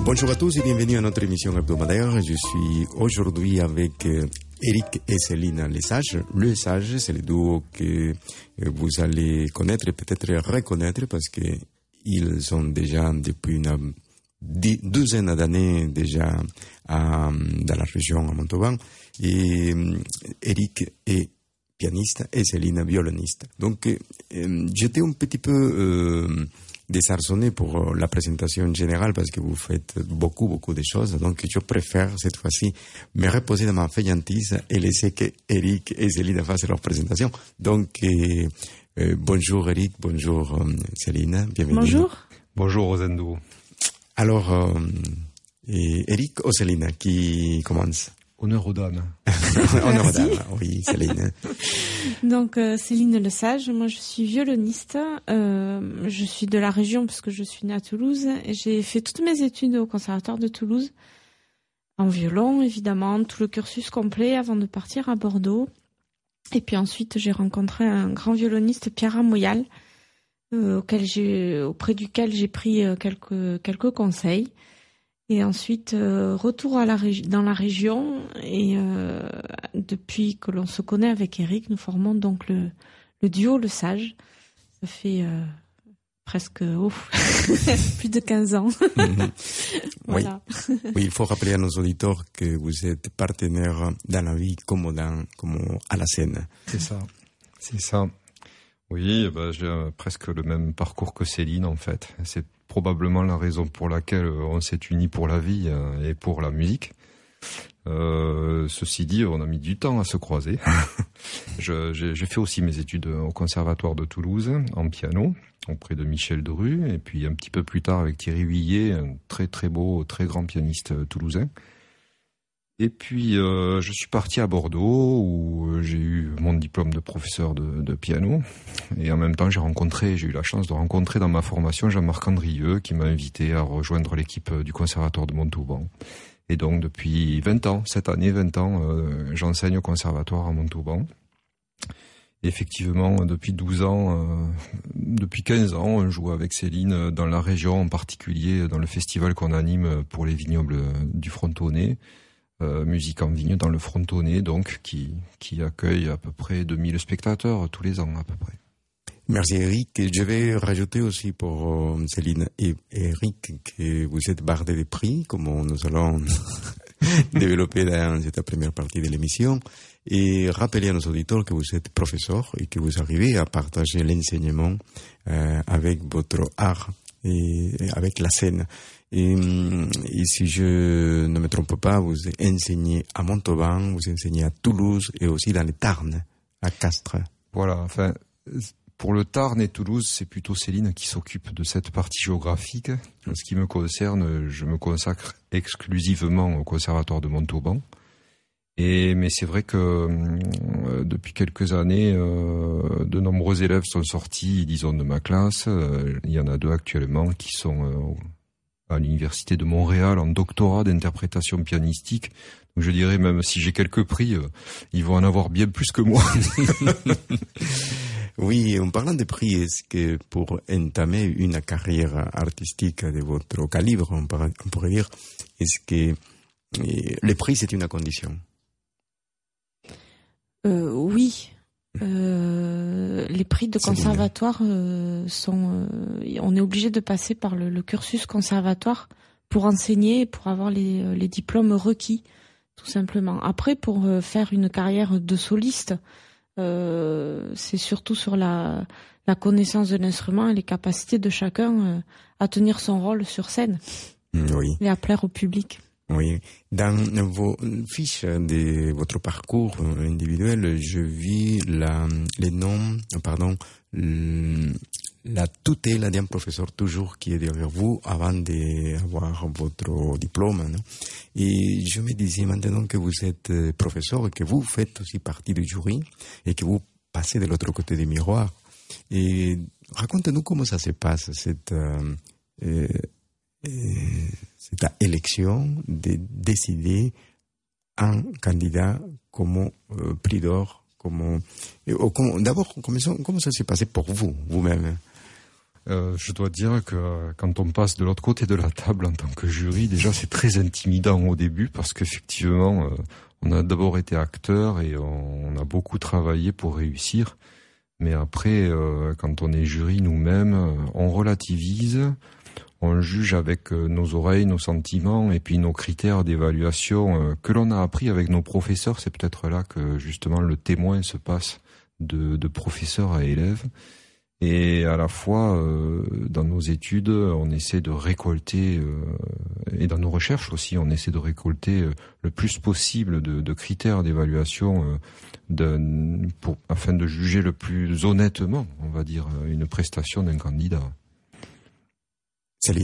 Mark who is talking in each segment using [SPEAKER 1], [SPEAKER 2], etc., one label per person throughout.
[SPEAKER 1] Bonjour à tous et bienvenue à notre émission hebdomadaire. Je suis aujourd'hui avec Eric et Céline Lesage. Le Sage, c'est le duo que vous allez connaître et peut-être reconnaître parce que ils sont déjà depuis une douzaine d'années déjà dans la région à Montauban. Et Eric est pianiste et Céline violoniste. Donc j'étais un petit peu désarçonné pour la présentation générale parce que vous faites beaucoup de choses. Donc, je préfère cette fois-ci me reposer dans ma fainéantise et laisser que Eric et Céline fassent leur présentation. Donc, bonjour Eric, bonjour Céline, bienvenue.
[SPEAKER 2] Bonjour.
[SPEAKER 3] Bonjour Rosendo.
[SPEAKER 1] Alors, Eric ou Céline, qui commence?
[SPEAKER 3] Honneur aux dames.
[SPEAKER 1] Honneur aux dames, oui, Céline.
[SPEAKER 2] Donc, Céline Lesage, moi je suis violoniste. Je suis de la région parce que je suis née à Toulouse. Et j'ai fait toutes mes études au Conservatoire de Toulouse, en violon évidemment, tout le cursus complet avant de partir à Bordeaux. Et puis ensuite, j'ai rencontré un grand violoniste, Pierre Amoyal, auprès duquel j'ai pris quelques conseils. Et ensuite, retour dans la région. Et depuis que l'on se connaît avec Eric, nous formons donc le duo Le Sage. Ça fait presque plus de 15 ans. Voilà.
[SPEAKER 1] Oui, il faut rappeler à nos auditeurs que vous êtes partenaires dans la vie comme à la scène.
[SPEAKER 3] C'est ça. Oui, j'ai presque le même parcours que Céline en fait. C'est probablement la raison pour laquelle on s'est unis pour la vie et pour la musique. Ceci dit, on a mis du temps à se croiser. J'ai fait aussi mes études au Conservatoire de Toulouse en piano auprès de Michel Dru et puis un petit peu plus tard avec Thierry Huillet, un très beau, très grand pianiste toulousain. Et puis je suis parti à Bordeaux où j'ai eu mon diplôme de professeur de piano et en même temps j'ai eu la chance de rencontrer dans ma formation Jean-Marc Andrieux qui m'a invité à rejoindre l'équipe du Conservatoire de Montauban. Et donc depuis 20 ans, cette année 20 ans, j'enseigne au Conservatoire à Montauban. Et effectivement, depuis 12 ans, depuis 15 ans, on joue avec Céline dans la région, en particulier dans le festival qu'on anime pour les vignobles du Frontonnet. Musique en vigne dans le Frontonnet, donc, qui accueille à peu près 2000 spectateurs tous les ans, à peu près.
[SPEAKER 1] Merci Eric. Je vais rajouter aussi pour Céline et Eric que vous êtes bardé de prix, comme nous allons développer dans cette première partie de l'émission, et rappeler à nos auditeurs que vous êtes professeur et que vous arrivez à partager l'enseignement avec votre art et avec la scène. Et si je ne me trompe pas, vous enseignez à Montauban, vous enseignez à Toulouse et aussi dans les Tarn, à Castres.
[SPEAKER 3] Voilà, enfin, pour le Tarn et Toulouse, c'est plutôt Céline qui s'occupe de cette partie géographique. En ce qui me concerne, je me consacre exclusivement au Conservatoire de Montauban. Mais c'est vrai que depuis quelques années, de nombreux élèves sont sortis, disons, de ma classe. Il y en a 2 actuellement qui sont à l'université de Montréal en doctorat d'interprétation pianistique. Donc je dirais même si j'ai quelques prix, ils vont en avoir bien plus que moi.
[SPEAKER 1] Oui, en parlant de prix, est-ce que pour entamer une carrière artistique de votre calibre, on pourrait dire, est-ce que le prix c'est une condition?
[SPEAKER 2] Oui. Les prix de conservatoire sont... on est obligé de passer par le cursus conservatoire pour enseigner et pour avoir les diplômes requis, tout simplement. Après, pour faire une carrière de soliste, c'est surtout sur la connaissance de l'instrument et les capacités de chacun à tenir son rôle sur scène.
[SPEAKER 1] Oui.
[SPEAKER 2] Et à plaire au public.
[SPEAKER 1] Oui. Dans vos fiches de votre parcours individuel, je vis la tutelle d'un professeur toujours qui est derrière vous avant d'avoir votre diplôme. Non? Et je me disais maintenant que vous êtes professeur et que vous faites aussi partie du jury et que vous passez de l'autre côté du miroir. Et racontez-nous comment ça se passe, cette élection de décider un candidat comme prix d'or, d'abord, comment ça s'est passé pour vous, vous-même?
[SPEAKER 3] Je dois dire que quand on passe de l'autre côté de la table en tant que jury, déjà c'est très intimidant au début parce qu'effectivement, on a d'abord été acteur et on a beaucoup travaillé pour réussir. Mais après, quand on est jury nous-mêmes, on relativise, on juge avec nos oreilles, nos sentiments et puis nos critères d'évaluation que l'on a appris avec nos professeurs. C'est peut-être là que justement le témoin se passe de professeur à élève. Et à la fois, dans nos études, on essaie de récolter, et dans nos recherches aussi, on essaie de récolter le plus possible de critères d'évaluation afin de juger le plus honnêtement, on va dire, une prestation d'un candidat.
[SPEAKER 1] Céline ?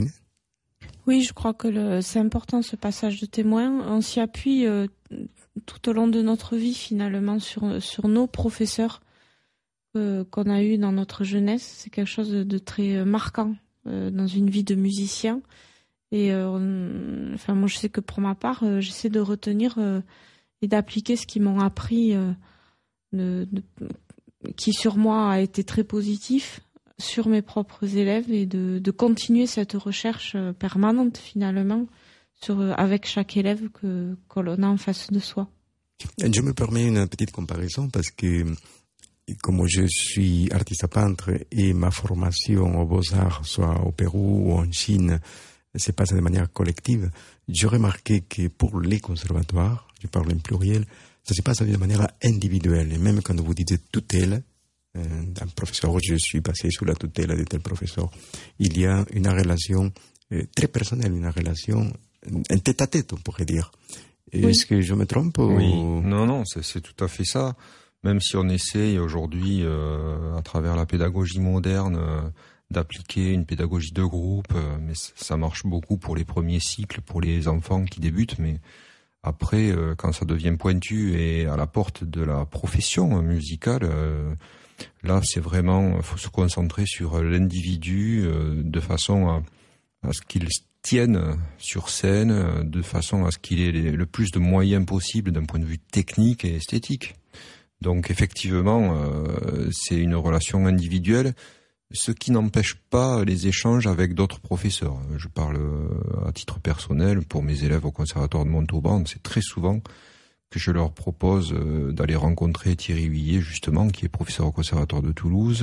[SPEAKER 2] Oui, je crois que c'est important ce passage de témoin. On s'y appuie tout au long de notre vie finalement sur nos professeurs qu'on a eu dans notre jeunesse. C'est quelque chose de très marquant dans une vie de musicien. Et moi, je sais que pour ma part, j'essaie de retenir et d'appliquer ce qu'ils m'ont appris, qui sur moi a été très positif, sur mes propres élèves, et de continuer cette recherche permanente finalement avec chaque élève que l'on a en face de soi.
[SPEAKER 1] Je me permets une petite comparaison parce que comme je suis artiste peintre et ma formation aux Beaux-Arts, soit au Pérou ou en Chine, se passe de manière collective, j'ai remarqué que pour les conservatoires, je parle en pluriel, ça se passe de manière individuelle. Et même quand vous dites tutelle, d'un professeur, je suis passé sous la tutelle de tel professeur, il y a une relation très personnelle, une relation, un tête-à-tête, on pourrait dire. Oui. Est-ce que je me trompe
[SPEAKER 3] Oui, non, c'est tout à fait ça. Même si on essaye aujourd'hui, à travers la pédagogie moderne, d'appliquer une pédagogie de groupe, mais ça marche beaucoup pour les premiers cycles, pour les enfants qui débutent, mais après, quand ça devient pointu et à la porte de la profession musicale, là, c'est vraiment, faut se concentrer sur l'individu de façon à ce qu'il tienne sur scène, de façon à ce qu'il ait le plus de moyens possible d'un point de vue technique et esthétique. Donc effectivement, c'est une relation individuelle, ce qui n'empêche pas les échanges avec d'autres professeurs. Je parle à titre personnel, pour mes élèves au conservatoire de Montauban, c'est très souvent que je leur propose d'aller rencontrer Thierry Huillet, justement, qui est professeur au conservatoire de Toulouse,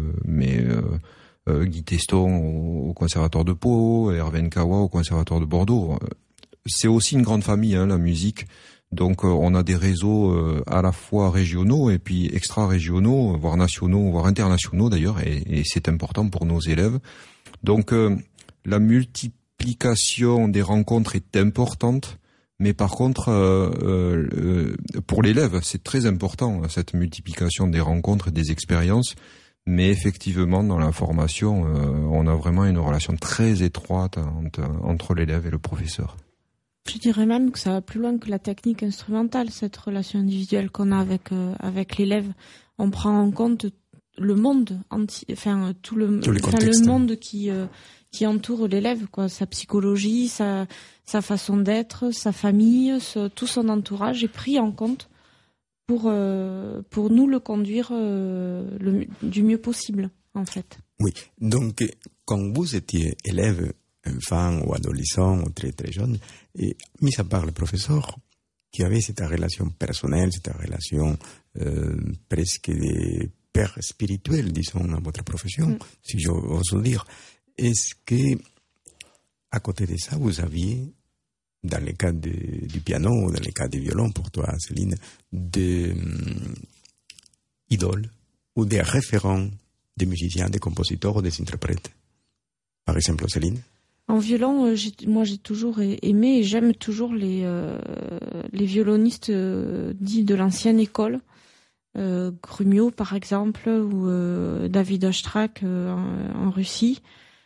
[SPEAKER 3] Guy Teston au conservatoire de Pau, Hervé Nkawa au conservatoire de Bordeaux. C'est aussi une grande famille, la musique. Donc on a des réseaux à la fois régionaux et puis extra-régionaux, voire nationaux, voire internationaux d'ailleurs, et c'est important pour nos élèves. Donc la multiplication des rencontres est importante, mais par contre pour l'élève c'est très important cette multiplication des rencontres et des expériences. Mais effectivement dans la formation on a vraiment une relation très étroite entre l'élève et le professeur.
[SPEAKER 2] Je dirais même que ça va plus loin que la technique instrumentale, cette relation individuelle qu'on a avec l'élève. On prend en compte le monde entier, le monde qui entoure l'élève, quoi, sa psychologie, sa façon d'être, sa famille, tout son entourage est pris en compte pour nous le conduire du mieux possible, en fait.
[SPEAKER 1] Oui, donc quand vous étiez élève, enfant ou adolescent ou très très jeune, et mis à part le professeur qui avait cette relation personnelle, cette relation presque de père spirituel, disons, dans votre profession, si j'ose dire, est-ce que à côté de ça, vous aviez, dans le cas du piano ou dans le cas du violon, pour toi, Céline, des idoles ou des référents des musiciens, des compositeurs ou des interprètes? Par exemple, Céline?
[SPEAKER 2] En violon, j'ai toujours aimé et j'aime toujours les violonistes dits de l'ancienne école, Grumio par exemple, ou David Oistrakh en Russie,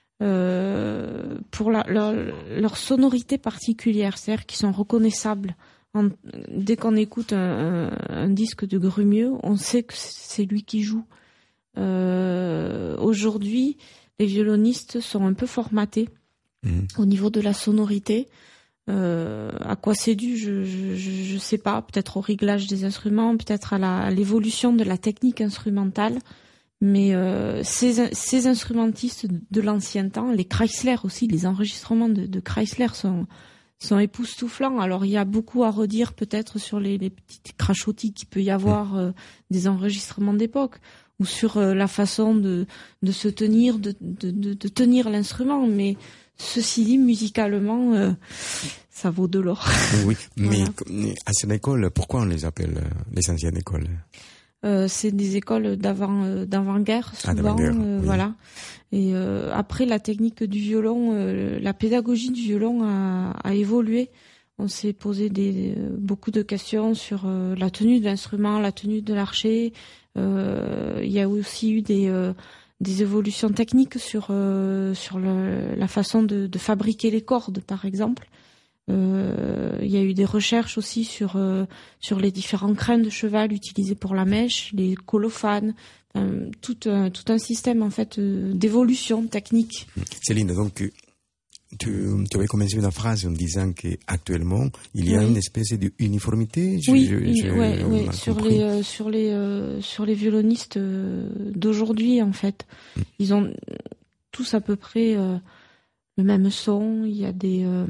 [SPEAKER 2] pour leur sonorité particulière, c'est-à-dire qu'ils sont reconnaissables. Dès qu'on écoute un disque de Grumio, on sait que c'est lui qui joue. Aujourd'hui, les violonistes sont un peu formatés. Au niveau de la sonorité, à quoi c'est dû, je sais pas, peut-être au réglage des instruments, peut-être à l'évolution de la technique instrumentale, Mais ces instrumentistes de l'ancien temps, les Chrysler aussi, les enregistrements de Chrysler sont époustouflants. Alors il y a beaucoup à redire peut-être sur les petites crachotis qu'il peut y avoir des enregistrements d'époque, ou sur la façon de se tenir, de tenir l'instrument. Mais ceci dit, musicalement, ça vaut de l'or.
[SPEAKER 1] Oui, mais voilà. À cette école, pourquoi on les appelle les anciennes écoles?
[SPEAKER 2] C'est des écoles d'avant-guerre souvent, oui. Voilà. Et après, la technique du violon, la pédagogie du violon a évolué. On s'est posé beaucoup de questions sur la tenue de l'instrument, la tenue de l'archet. Il y a aussi eu des évolutions techniques sur la façon de fabriquer les cordes, par exemple. Il y a eu des recherches aussi sur les différents crins de cheval utilisés pour la mèche, les colophanes, tout un système en fait d'évolution technique.
[SPEAKER 1] Céline, donc tu avais commencé une phrase en disant qu'actuellement il y a une espèce d'uniformité.
[SPEAKER 2] Oui, sur les violonistes d'aujourd'hui en fait, ils ont tous à peu près le même son. Il y a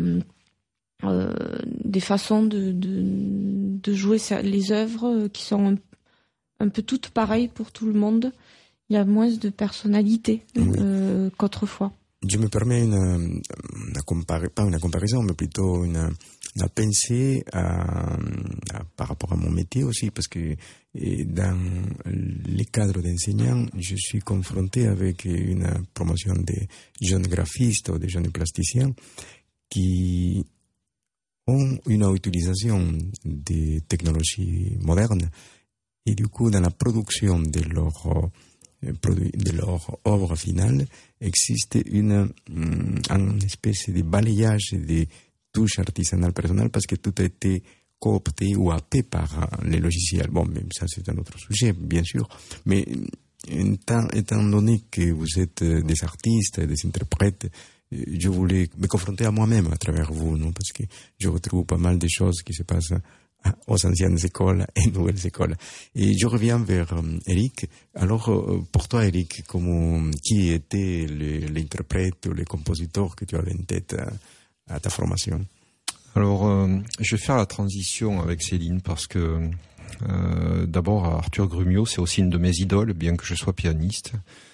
[SPEAKER 2] des façons de jouer les œuvres qui sont un peu toutes pareilles pour tout le monde. Il y a moins de personnalité qu'autrefois.
[SPEAKER 1] Je me permets pas une comparaison, mais plutôt une pensée par rapport à mon métier aussi, parce que dans les cadres d'enseignants, je suis confronté avec une promotion des jeunes graphistes ou des jeunes plasticiens qui ont une utilisation des technologies modernes, et du coup dans la production de leur œuvre finale existe une espèce de balayage de touches artisanales personnelles, parce que tout a été coopté ou happé par les logiciels. Bon, mais ça c'est un autre sujet bien sûr, mais étant donné que vous êtes des artistes, des interprètes, je voulais me confronter à moi-même à travers vous, non? Parce que je retrouve pas mal de choses qui se passent aux anciennes écoles et nouvelles écoles. Et je reviens vers Eric. Alors, pour toi, Eric, qui était l'interprète ou le compositeur que tu avais en tête à ta formation?
[SPEAKER 3] Alors, je vais faire la transition avec Céline parce que d'abord, Arthur Grumio, c'est aussi une de mes idoles, bien que je sois pianiste.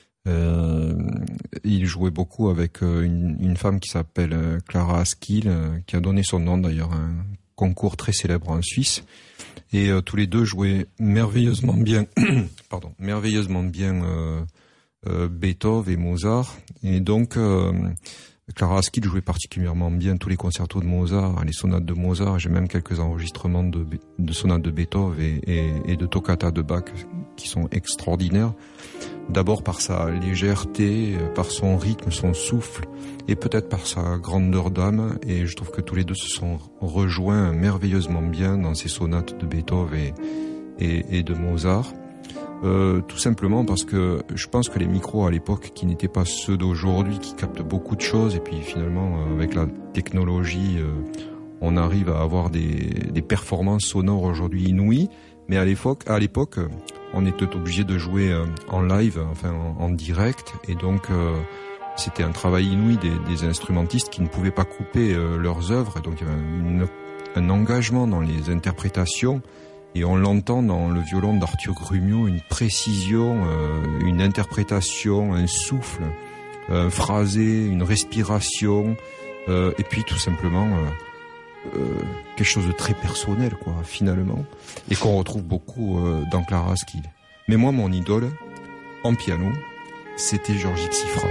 [SPEAKER 3] Il jouait beaucoup avec une femme qui s'appelle Clara Askill, qui a donné son nom d'ailleurs à un concours très célèbre en Suisse. Et tous les deux jouaient merveilleusement bien, Beethoven et Mozart. Et donc Clara Askill jouait particulièrement bien tous les concertos de Mozart, les sonates de Mozart. J'ai même quelques enregistrements de sonates de Beethoven et de toccata de Bach qui sont extraordinaires. D'abord par sa légèreté, par son rythme, son souffle, et peut-être par sa grandeur d'âme. Et je trouve que tous les deux se sont rejoints merveilleusement bien dans ces sonates de Beethoven et de Mozart. Tout simplement parce que je pense que les micros à l'époque, qui n'étaient pas ceux d'aujourd'hui, qui captent beaucoup de choses, et puis finalement avec la technologie, on arrive à avoir des performances sonores aujourd'hui inouïes. Mais à l'époque, on était obligé de jouer en live, enfin en direct, et donc c'était un travail inouï des instrumentistes qui ne pouvaient pas couper leurs œuvres. Et donc il y avait un engagement dans les interprétations, et on l'entend dans le violon d'Arthur Grumio, une précision, une interprétation, un souffle, un phrasé, une respiration, et puis tout simplement quelque chose de très personnel, quoi, finalement, et qu'on retrouve beaucoup dans Clara Askill. Mais moi, mon idole, en piano, c'était Georgi Xifra.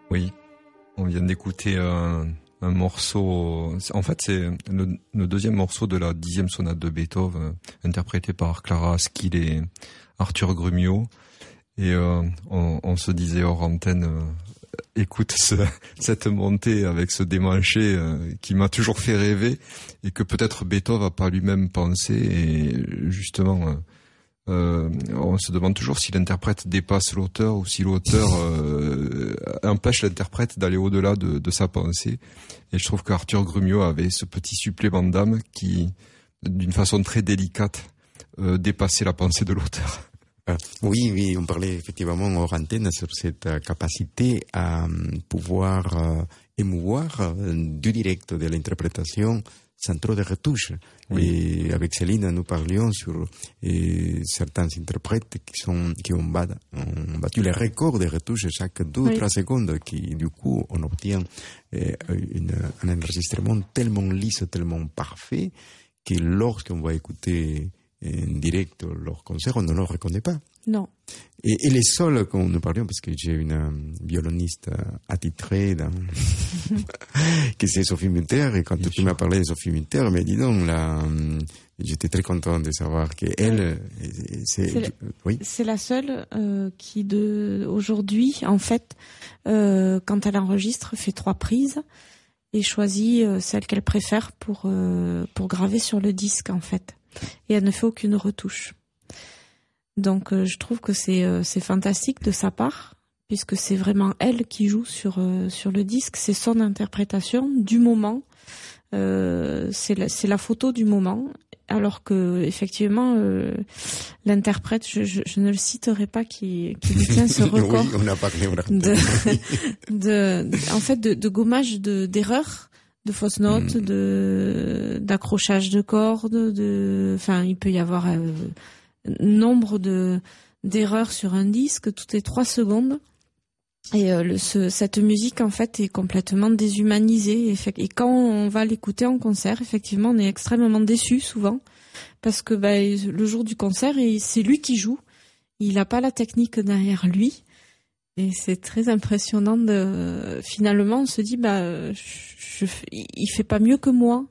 [SPEAKER 3] Oui, on vient d'écouter un morceau. En fait, c'est le deuxième morceau de la 10e sonate de Beethoven, interprété par Clara Askill et Arthur Grumio. Et on se disait hors antenne, écoute cette montée avec ce démanché qui m'a toujours fait rêver et que peut-être Beethoven a pas lui-même pensé. Et justement, on se demande toujours si l'interprète dépasse l'auteur ou si l'auteur empêche l'interprète d'aller au-delà de sa pensée. Et je trouve qu'Arthur Grumio avait ce petit supplément d'âme qui, d'une façon très délicate, dépassait la pensée de l'auteur.
[SPEAKER 1] Oui, on parlait effectivement hors antenne sur cette capacité à pouvoir émouvoir du direct de l'interprétation sans trop de retouches. Oui. Et avec Céline, nous parlions sur certains interprètes qui ont battu les records de retouches chaque 2 ou 3 secondes, qui du coup on obtient un enregistrement tellement lisse, tellement parfait, que lorsqu'on va écouter en direct leur concert, on ne le reconnaît pas.
[SPEAKER 2] Non.
[SPEAKER 1] Et les seuls, quand nous parlions, parce que j'ai une violoniste attitrée que c'est Sophie Mutter, et quand tu m'as parlé de Sophie Mutter, mais dis donc, là, j'étais très content de savoir qu'elle,
[SPEAKER 2] c'est la seule qui aujourd'hui, en fait, quand elle enregistre, fait 3 prises et choisit celle qu'elle préfère pour graver sur le disque, en fait. Et elle ne fait aucune retouche. Donc je trouve que c'est fantastique de sa part, puisque c'est vraiment elle qui joue sur le disque, c'est son interprétation du moment, c'est la photo du moment, alors que effectivement l'interprète, je ne le citerai pas, qui détient ce record.
[SPEAKER 1] Oui, on a parlé,
[SPEAKER 2] en fait de gommage d'erreurs, de fausses notes, d'accrochage de cordes, enfin il peut y avoir nombre d'erreurs sur un disque toutes les 3 secondes. Et cette musique en fait est complètement déshumanisée. Et quand on va l'écouter en concert, effectivement, on est extrêmement déçu souvent, parce que le jour du concert, c'est lui qui joue. Il n'a pas la technique derrière lui. Et c'est très impressionnant finalement, on se dit, il fait pas mieux que moi.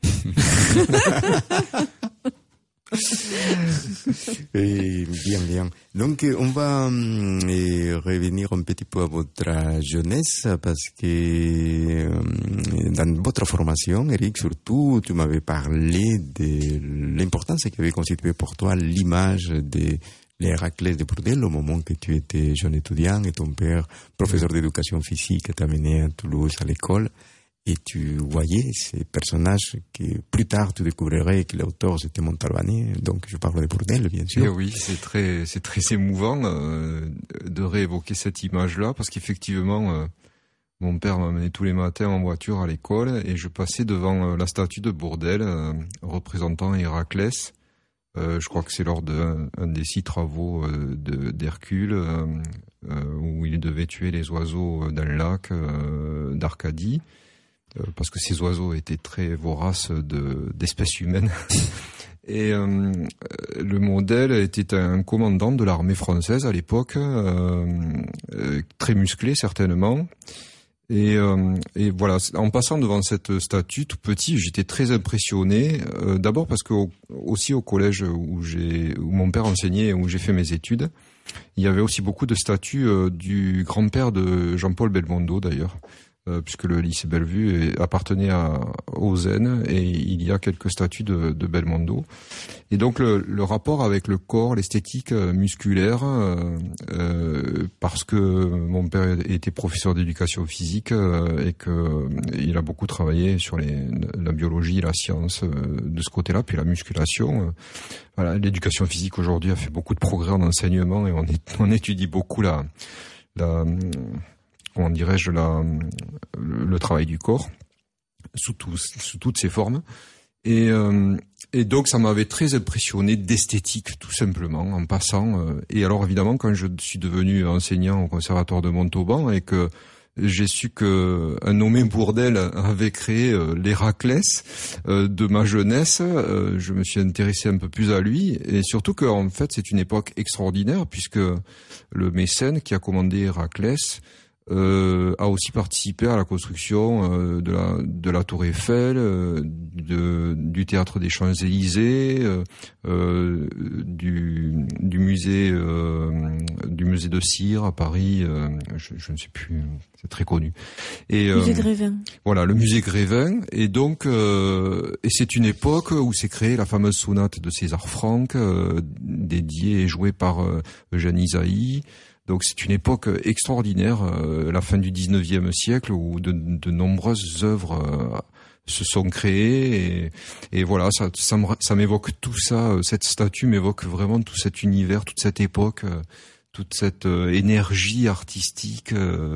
[SPEAKER 1] Bien. Donc, on va revenir un petit peu à votre jeunesse, parce que dans votre formation, Eric, surtout, tu m'avais parlé de l'importance qu'avait constitué pour toi l'image des Héraclès de Bourdelle au moment que tu étais jeune étudiant et ton père, professeur d'éducation physique, t'a amené à Toulouse à l'école. Et tu voyais ces personnages que plus tard tu découvrirais que l'auteur c'était Montalbani. Donc je parle de Bourdelle, bien sûr.
[SPEAKER 3] Et oui, c'est très émouvant de réévoquer cette image-là, parce qu'effectivement, mon père m'amenait tous les matins en voiture à l'école et je passais devant la statue de Bourdelle représentant Héraclès. Je crois que c'est lors d'un des 6 travaux d'Hercule où il devait tuer les oiseaux d'un lac d'Arcadie. Parce que ces oiseaux étaient très voraces d'espèces humaines. Et le modèle était un commandant de l'armée française à l'époque, très musclé certainement. Et voilà, en passant devant cette statue tout petit, j'étais très impressionné. D'abord parce que aussi au collège où mon père enseignait et où j'ai fait mes études, il y avait aussi beaucoup de statues du grand-père de Jean-Paul Belmondo d'ailleurs. Puisque le lycée Bellevue appartenait au Zen, et il y a quelques statues de Belmondo. Et donc le rapport avec le corps, l'esthétique musculaire, parce que mon père était professeur d'éducation physique et que il a beaucoup travaillé sur la biologie, la science de ce côté-là, puis la musculation. Voilà, l'éducation physique aujourd'hui a fait beaucoup de progrès en enseignement et on étudie beaucoup comment dirais-je, le travail du corps sous toutes ses formes. Et donc ça m'avait très impressionné d'esthétique, tout simplement, en passant. Et alors évidemment, quand je suis devenu enseignant au conservatoire de Montauban et que j'ai su que un nommé Bourdelle avait créé l'Héraclès de ma jeunesse, je me suis intéressé un peu plus à lui, et surtout que en fait c'est une époque extraordinaire, puisque le mécène qui a commandé Héraclès a aussi participé à la construction de la Tour Eiffel, du Théâtre des Champs-Élysées, du musée de Cire à Paris. Je ne sais plus, c'est très connu. Et
[SPEAKER 2] musée Grévin.
[SPEAKER 3] Voilà, le musée Grévin. Et donc, et c'est une époque où s'est créée la fameuse sonate de César Franck, dédiée et jouée par Eugène Ysaÿe. Donc c'est une époque extraordinaire, la fin du 19e siècle, où de nombreuses œuvres se sont créées, et voilà, ça m'évoque tout ça. Cette statue m'évoque vraiment tout cet univers, toute cette époque, toute cette énergie artistique,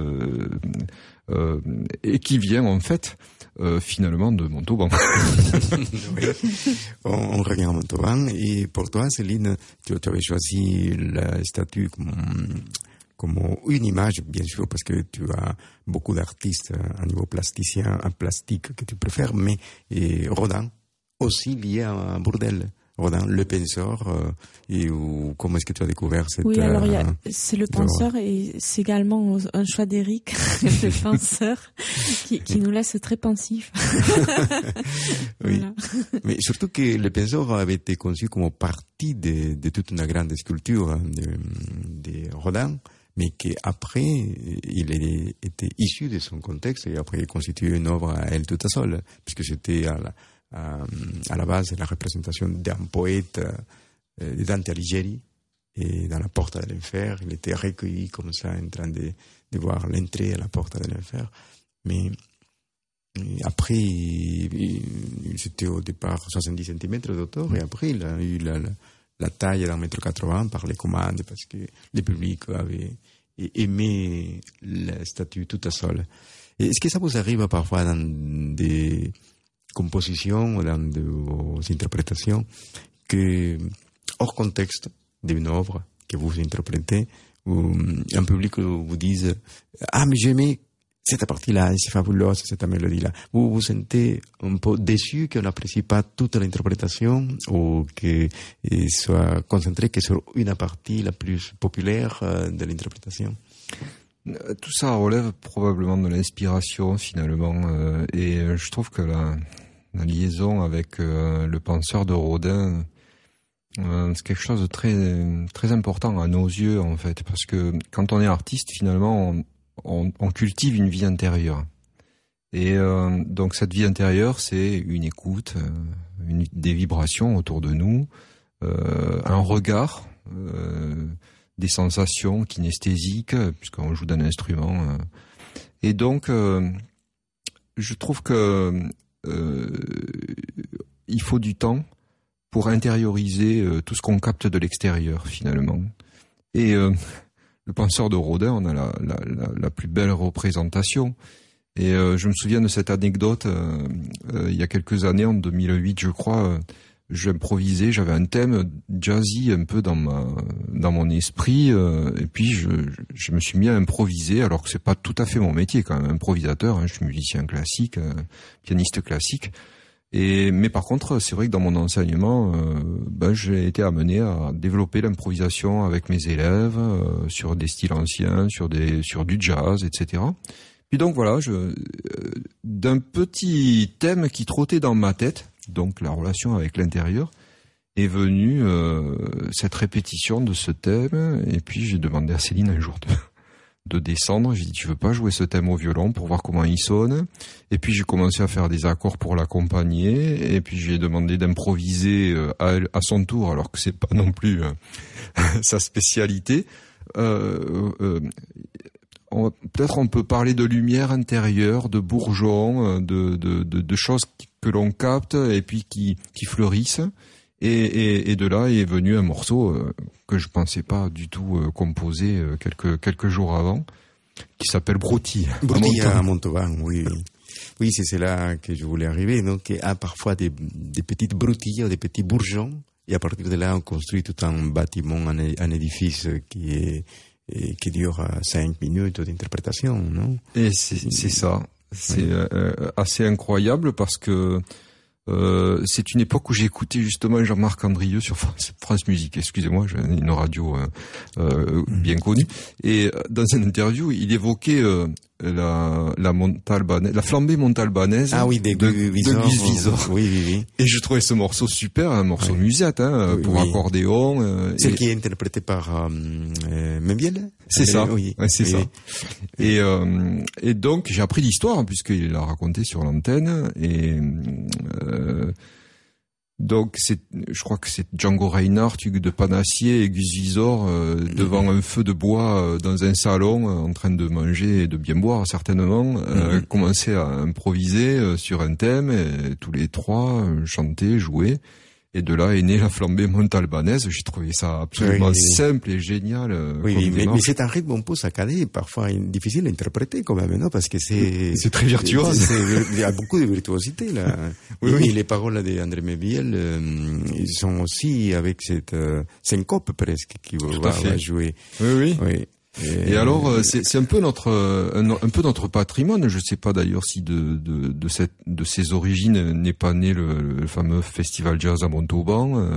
[SPEAKER 3] et qui vient en fait finalement de Montauban.
[SPEAKER 1] Oui. On revient à Montauban, et pour toi, Céline, tu avais choisi la statue comme une image, bien sûr, parce que tu as beaucoup d'artistes à niveau plasticien, à plastique que tu préfères, mais Rodin, aussi lié à Bourdelle. Rodin, le penseur, comment est-ce que tu as découvert cette...
[SPEAKER 2] Oui, alors c'est le penseur, et c'est également un choix d'Éric, le penseur, qui nous laisse très pensifs.
[SPEAKER 1] Oui,
[SPEAKER 2] voilà.
[SPEAKER 1] Mais surtout que le penseur avait été conçu comme partie de toute une grande sculpture de Rodin, mais qu'après, il était issu de son contexte, et après il constituait une œuvre à elle toute seule, puisque c'était à la base la représentation d'un poète, de Dante Alighieri, et dans la porte de l'enfer, il était recueilli comme ça en train de voir l'entrée à la porte de l'enfer. Mais après, c'était au départ 70 cm d'auteur, et après il a eu la taille d'un 1,80 m par les commandes, parce que le public avait aimé la statue toute seule. Et est-ce que ça vous arrive parfois dans des compositions, dans des interprétations, que hors contexte d'une œuvre que vous interprétez, où un public vous dise « Ah, mais j'aimais cette partie-là, c'est fabuleux, cette mélodie-là ». Vous vous sentez un peu déçu qu'on n'apprécie pas toute l'interprétation, ou qu'il soit concentré que sur une partie la plus populaire de l'interprétation?
[SPEAKER 3] Tout ça relève probablement de l'inspiration, finalement, et je trouve que la liaison avec le penseur de Rodin, c'est quelque chose de très très important à nos yeux, en fait, parce que quand on est artiste, finalement, on cultive une vie intérieure, et donc cette vie intérieure, c'est une écoute, des vibrations autour de nous, un regard, des sensations kinesthésiques, puisqu'on joue d'un instrument, et donc je trouve que il faut du temps pour intérioriser tout ce qu'on capte de l'extérieur, finalement. Et le penseur de Rodin, on a la plus belle représentation. Et je me souviens de cette anecdote, il y a quelques années, en 2008, je crois, j'improvisais, j'avais un thème jazzy un peu dans mon esprit, et puis je me suis mis à improviser, alors que c'est pas tout à fait mon métier quand même, improvisateur, hein, je suis musicien classique, pianiste classique, mais par contre, c'est vrai que dans mon enseignement, j'ai été amené à développer l'improvisation avec mes élèves, sur des styles anciens, sur du jazz, etc. Puis donc voilà, d'un petit thème qui trottait dans ma tête, donc la relation avec l'intérieur, est venue cette répétition de ce thème, et puis j'ai demandé à Céline un jour de descendre, j'ai dit tu veux pas jouer ce thème au violon pour voir comment il sonne, et puis j'ai commencé à faire des accords pour l'accompagner, et puis j'ai demandé d'improviser à son tour, alors que c'est pas non plus sa spécialité. Peut-être on peut parler de lumière intérieure, de bourgeons, de choses que l'on capte et puis qui fleurissent. Et de là est venu un morceau que je pensais pas du tout composer quelques jours avant, qui s'appelle Broutille.
[SPEAKER 1] Broutille à Montauban, oui. Oui, c'est là que je voulais arriver. Donc, il y a parfois des petites broutilles, des petits bourgeons. Et à partir de là, on construit tout un bâtiment, un édifice qui dure 5 minutes d'interprétation, non?
[SPEAKER 3] Et c'est ça. C'est assez incroyable parce que C'est une époque où j'ai écouté justement Jean-Marc Andrieux sur France Musique. Excusez-moi, j'ai une radio bien connue. Et dans une interview, il évoquait la flambée montalbanaise
[SPEAKER 1] de Gus Visor. Oui.
[SPEAKER 3] Et je trouvais ce morceau super, un morceau musette pour accordéon.
[SPEAKER 1] C'est qui est interprété par Membiel.
[SPEAKER 3] C'est ça.
[SPEAKER 1] Oui.
[SPEAKER 3] Ouais, c'est ça. Et donc j'ai appris l'histoire puisqu'il l'a raconté sur l'antenne et donc je crois que c'est Django Reinhardt, Hugues de Panassier et Gus Visor devant un feu de bois dans un salon en train de manger et de bien boire certainement, commençaient à improviser sur un thème et tous les trois chantaient, jouaient. Et de là est née la flambée montalbanaise. J'ai trouvé ça absolument simple et génial.
[SPEAKER 1] Mais c'est un rythme un peu saccadé, parfois difficile à interpréter quand même, non? Parce que c'est
[SPEAKER 3] très virtuose.
[SPEAKER 1] Il y a beaucoup de virtuosité là. Et les paroles d'André Membiel, ils sont aussi avec cette syncope presque qui va jouer.
[SPEAKER 3] Oui. Et alors c'est un peu notre patrimoine. Je sais pas d'ailleurs si de ses origines n'est pas né le fameux festival jazz à Montauban.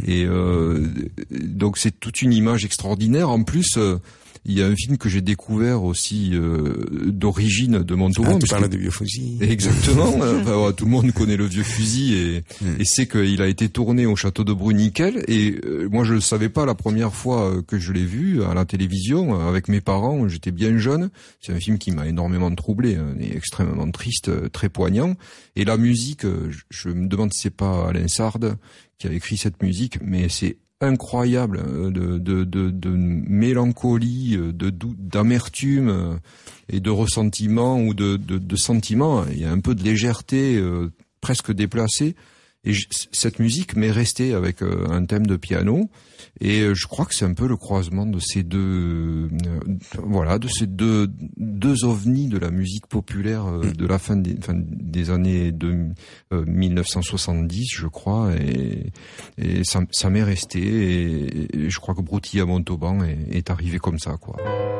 [SPEAKER 3] Donc c'est toute une image extraordinaire. En plus, il y a un film que j'ai découvert aussi d'origine de Montauban.
[SPEAKER 1] Tu parles de Vieux Fusil.
[SPEAKER 3] Exactement. Tout le monde connaît le Vieux Fusil et sait qu'il a été tourné au château de Bruniquel. Et moi, je le savais pas la première fois que je l'ai vu à la télévision avec mes parents. J'étais bien jeune. C'est un film qui m'a énormément troublé, extrêmement triste, très poignant. Et la musique, je me demande si c'est pas Alain Sard qui a écrit cette musique, mais c'est incroyable de mélancolie, d'amertume et de ressentiment ou de sentiment. Il y a un peu de légèreté presque déplacée. Et cette musique m'est restée avec un thème de piano. Et je crois que c'est un peu le croisement de ces deux ovnis de la musique populaire de la fin des années 1970, je crois. Et ça m'est resté. Et je crois que Broutilles à Montauban est arrivé comme ça, quoi.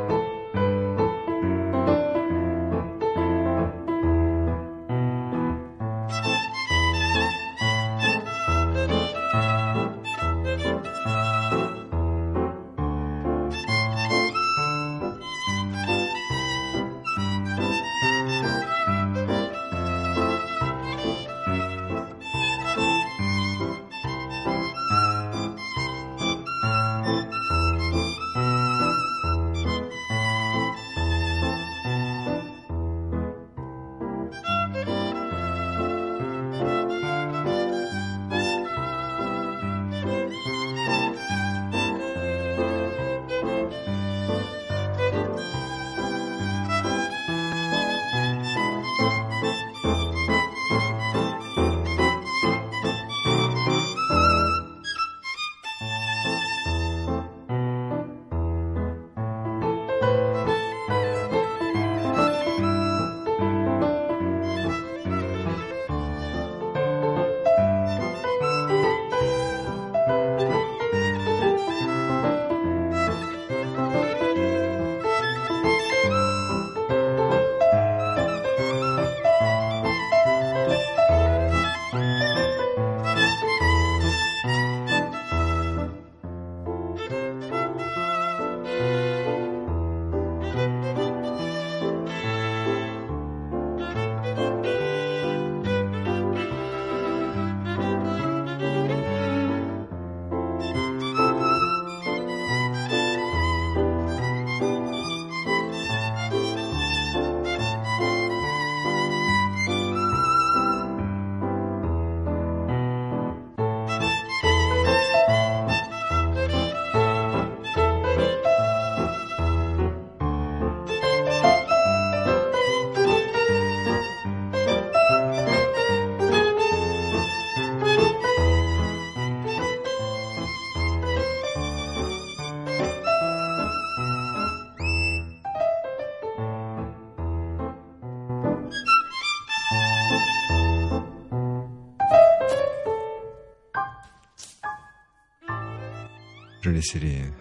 [SPEAKER 3] Je laissais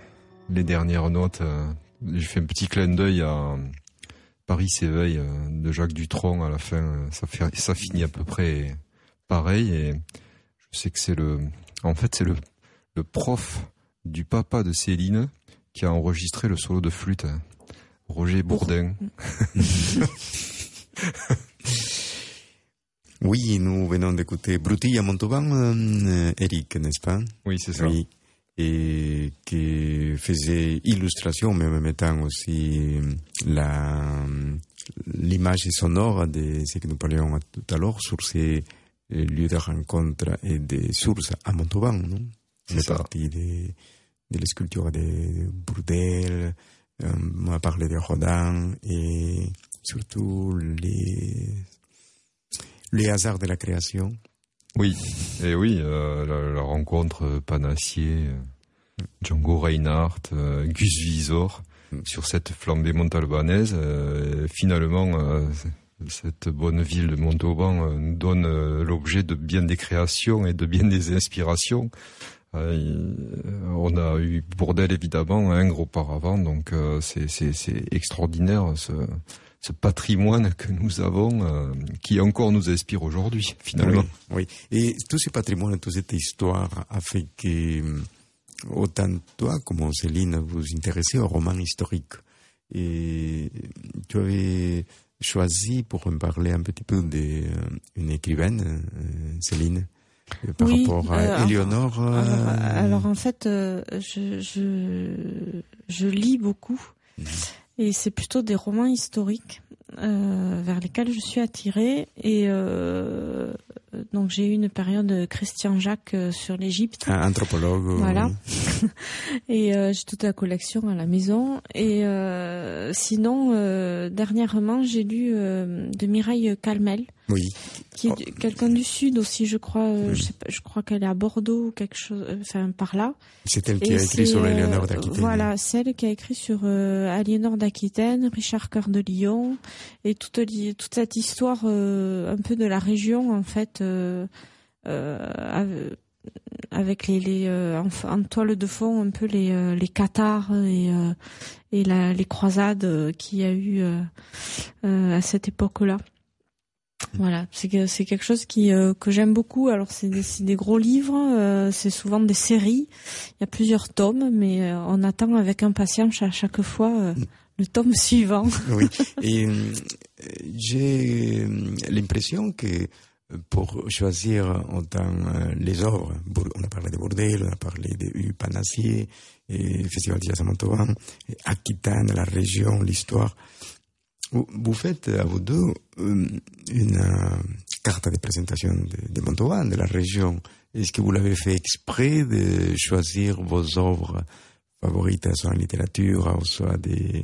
[SPEAKER 3] les dernières notes. J'ai fait un petit clin d'œil à Paris s'éveille de Jacques Dutronc à la fin. Ça finit à peu près pareil, et je sais que c'est le prof du papa de Céline qui a enregistré le solo de flûte, Roger Bourdin.
[SPEAKER 1] Oui, nous venons d'écouter Brutille à Montauban, Eric, n'est-ce pas?
[SPEAKER 3] Oui, c'est ça.
[SPEAKER 1] Oui, et qui faisait illustration, mais en même temps aussi l'image sonore de ce que nous parlions tout à l'heure sur ces lieux de rencontre et de sources à Montauban, non? C'est parti de la sculpture de Bourdelle, on a parlé de Rodin et surtout les hasards de la création.
[SPEAKER 3] Oui, et oui, la rencontre Panassier, Django Reinhardt, Gus Visor sur cette flambée montalbanaise. Finalement, cette bonne ville de Montauban nous donne l'objet de bien des créations et de bien des inspirations. On a eu Bourdelle évidemment auparavant, donc c'est extraordinaire ce patrimoine que nous avons, qui encore nous inspire aujourd'hui, finalement.
[SPEAKER 1] Oui, et tout ce patrimoine, toute cette histoire a fait que autant toi comme Céline vous intéressez au roman historique. Et tu avais choisi pour en parler un petit peu d'une écrivaine, Céline, par rapport à Éléonore.
[SPEAKER 2] Alors en fait, je lis beaucoup. Et c'est plutôt des romans historiques vers lesquels je suis attirée. Et donc j'ai eu une période Christian Jacques sur l'Égypte.
[SPEAKER 1] Un anthropologue.
[SPEAKER 2] Voilà. Oui. Et j'ai toute la collection à la maison. Et sinon, dernièrement, j'ai lu de Mireille Calmel.
[SPEAKER 1] Oui.
[SPEAKER 2] Qui est quelqu'un du Sud aussi, je crois. Je sais pas, je crois qu'elle est à Bordeaux ou quelque chose, enfin par là.
[SPEAKER 1] C'est elle qui a écrit sur Aliénor d'Aquitaine.
[SPEAKER 2] Voilà, c'est elle qui a écrit sur Aliénor d'Aquitaine, Richard Cœur de Lion, et toute cette histoire un peu de la région en fait, avec en toile de fond un peu les cathares et les croisades qu'il y a eu à cette époque-là. Voilà, c'est quelque chose que j'aime beaucoup. Alors c'est des gros livres, c'est souvent des séries. Il y a plusieurs tomes, mais on attend avec impatience à chaque fois le tome suivant.
[SPEAKER 1] Oui, et j'ai l'impression que pour choisir autant les œuvres, on a parlé de Bourdelle, on a parlé de Panassier, et Festival de Jazz à Montauban, Aquitaine, la région, l'histoire. Vous faites à vous deux une carte de présentation de Montauban, de la région. Est-ce que vous l'avez fait exprès de choisir vos œuvres favorites, soit en littérature, ou soit des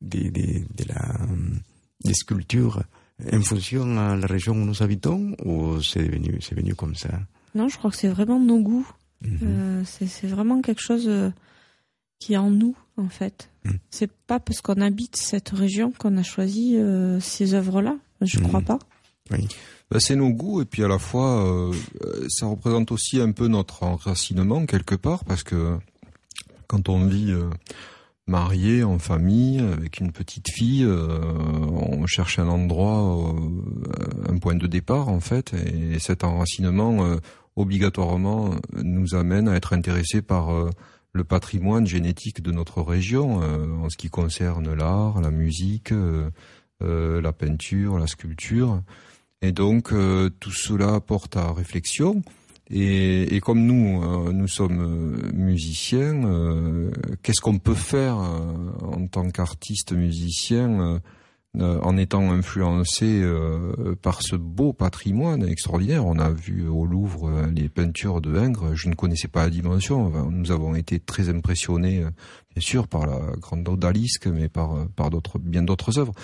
[SPEAKER 1] sculptures, en fonction de la région où nous habitons, ou c'est venu comme ça?
[SPEAKER 2] Non, je crois que c'est vraiment nos goûts. C'est vraiment quelque chose qui est en nous, en fait. C'est pas parce qu'on habite cette région qu'on a choisi ces œuvres-là. Je crois pas.
[SPEAKER 1] Oui.
[SPEAKER 3] C'est nos goûts, et puis à la fois, ça représente aussi un peu notre enracinement quelque part, parce que quand on vit marié, en famille, avec une petite fille, on cherche un endroit, un point de départ en fait, et cet enracinement obligatoirement nous amène à être intéressés par le patrimoine génétique de notre région, en ce qui concerne l'art, la musique, la peinture, la sculpture. Et donc tout cela porte à réflexion. Et comme nous sommes musiciens, qu'est-ce qu'on peut faire en tant qu'artiste musicien en étant influencé par ce beau patrimoine extraordinaire? On a vu au Louvre les peintures de Ingres, je ne connaissais pas la dimension. Nous avons été très impressionnés, bien sûr, par la grande odalisque, mais par bien d'autres œuvres.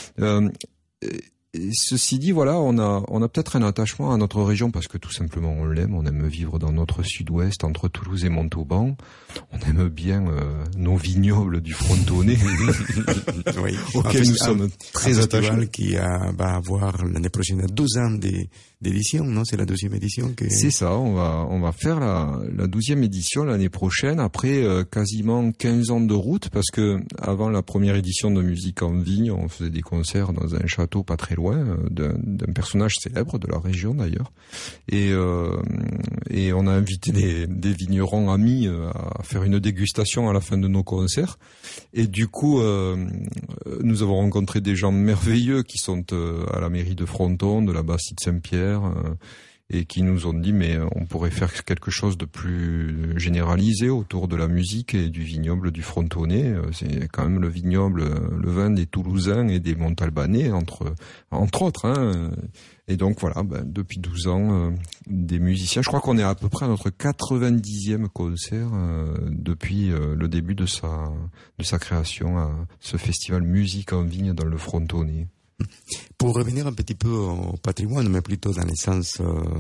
[SPEAKER 3] Ceci dit, voilà, on a peut-être un attachement à notre région parce que tout simplement on l'aime, on aime vivre dans notre sud-ouest, entre Toulouse et Montauban. On aime bien nos vignobles du Frontonnais,
[SPEAKER 1] oui.
[SPEAKER 3] auxquels nous sommes très attachés.
[SPEAKER 1] Un festival qui va avoir l'année prochaine 12 ans d'édition, non? C'est la 12e édition que...
[SPEAKER 3] C'est ça, on va faire la 12e édition l'année prochaine, après quasiment 15 ans de route, parce que avant la première édition de Musique en Vigne, on faisait des concerts dans un château pas très loin. d'un personnage célèbre de la région d'ailleurs. Et on a invité des vignerons amis à faire une dégustation à la fin de nos concerts. Et du coup, nous avons rencontré des gens merveilleux qui sont à la mairie de Fronton, de la Bastide Saint-Pierre, et qui nous ont dit mais on pourrait faire quelque chose de plus généralisé autour de la musique et du vignoble du Frontonnais. C'est quand même le vignoble, le vin des Toulousains et des Montalbanais entre autres. Hein. Et donc voilà, depuis 12 ans, des musiciens. Je crois qu'on est à peu près à notre 90e concert depuis le début de sa création à ce festival Musique en Vigne dans le Frontonnais.
[SPEAKER 1] Pour revenir un petit peu au patrimoine, mais plutôt dans le sens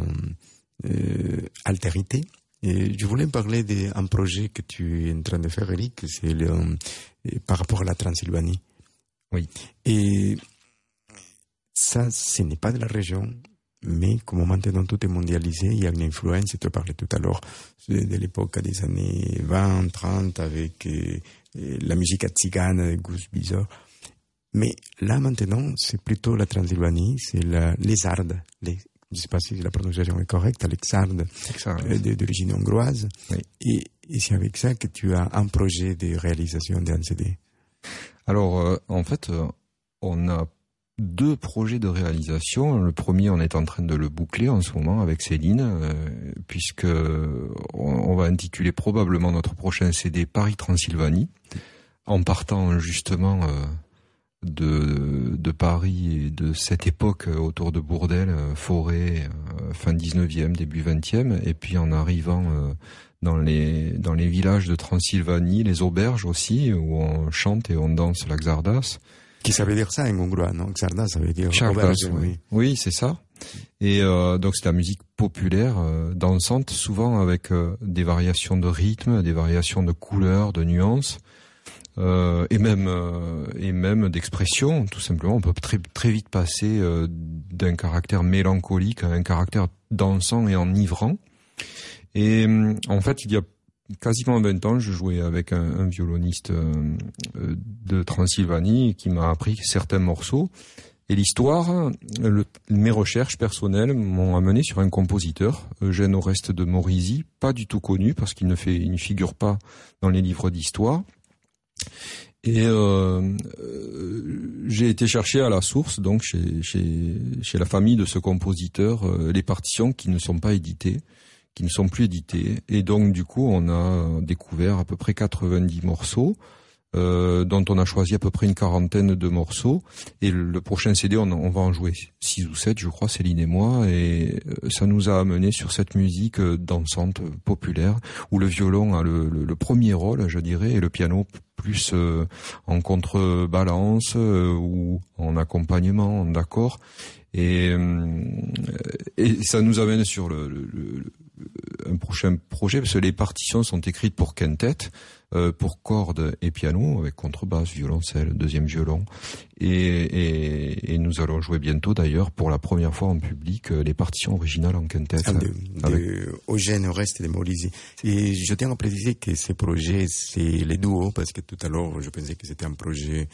[SPEAKER 1] altérité, je voulais parler d'un projet que tu es en train de faire, Eric, c'est par rapport à la Transylvanie.
[SPEAKER 3] Oui.
[SPEAKER 1] Et ça, ce n'est pas de la région, mais comme maintenant tout est mondialisé, il y a une influence, tu parlais tout à l'heure de l'époque des années 20, 30, avec la musique tzigane de Gus Bizarre. Mais là, maintenant, c'est plutôt la Transylvanie, c'est les Sardes. Je ne sais pas si la prononciation est correcte, les Sardes d'origine hongroise. Oui. Et c'est avec ça que tu as un projet de réalisation d'un CD.
[SPEAKER 3] Alors, en fait, on a 2 projets de réalisation. Le premier, on est en train de le boucler en ce moment avec Céline, puisque on va intituler probablement notre prochain CD Paris-Transylvanie, en partant justement de Paris et de cette époque autour de Bourdelle, Forêt, fin 19e, début 20e, et puis en arrivant dans les villages de Transylvanie, les auberges aussi, où on chante et on danse la Xardas.
[SPEAKER 1] Qui ça veut dire ça en hongrois, non? Xardas, ça veut dire
[SPEAKER 3] auberge, oui. Oui, c'est ça. Et donc c'est la musique populaire, dansante, souvent avec des variations de rythme, des variations de couleurs, de nuances. Et même d'expression, tout simplement. On peut très vite passer d'un caractère mélancolique à un caractère dansant et enivrant. Et en fait, il y a quasiment 20 ans, je jouais avec un violoniste de Transylvanie qui m'a appris certains morceaux. Et l'histoire, mes recherches personnelles m'ont amené sur un compositeur, Eugène Oreste de Morisy, pas du tout connu parce qu'il ne figure pas dans les livres d'histoire. Et j'ai été chercher à la source, donc chez la famille de ce compositeur, les partitions qui ne sont pas éditées, qui ne sont plus éditées. Et donc du coup, on a découvert à peu près 90 morceaux, dont on a choisi à peu près une quarantaine de morceaux. Et le prochain CD, on va en jouer 6 ou 7, je crois, Céline et moi. Et ça nous a amené sur cette musique dansante, populaire, où le violon a le premier rôle, je dirais, et le piano plus en contrebalance ou en accompagnement, en accord. Et ça nous amène sur un prochain projet, parce que les partitions sont écrites pour quintet, pour cordes et piano, avec contrebasse, violoncelle, deuxième violon. Et nous allons jouer bientôt, d'ailleurs, pour la première fois en public, les partitions originales en quintet.
[SPEAKER 1] Eugène Oreste de Morisy. Et je tiens à préciser que ces projets, c'est les duos, parce que tout à l'heure, je pensais que c'était un projet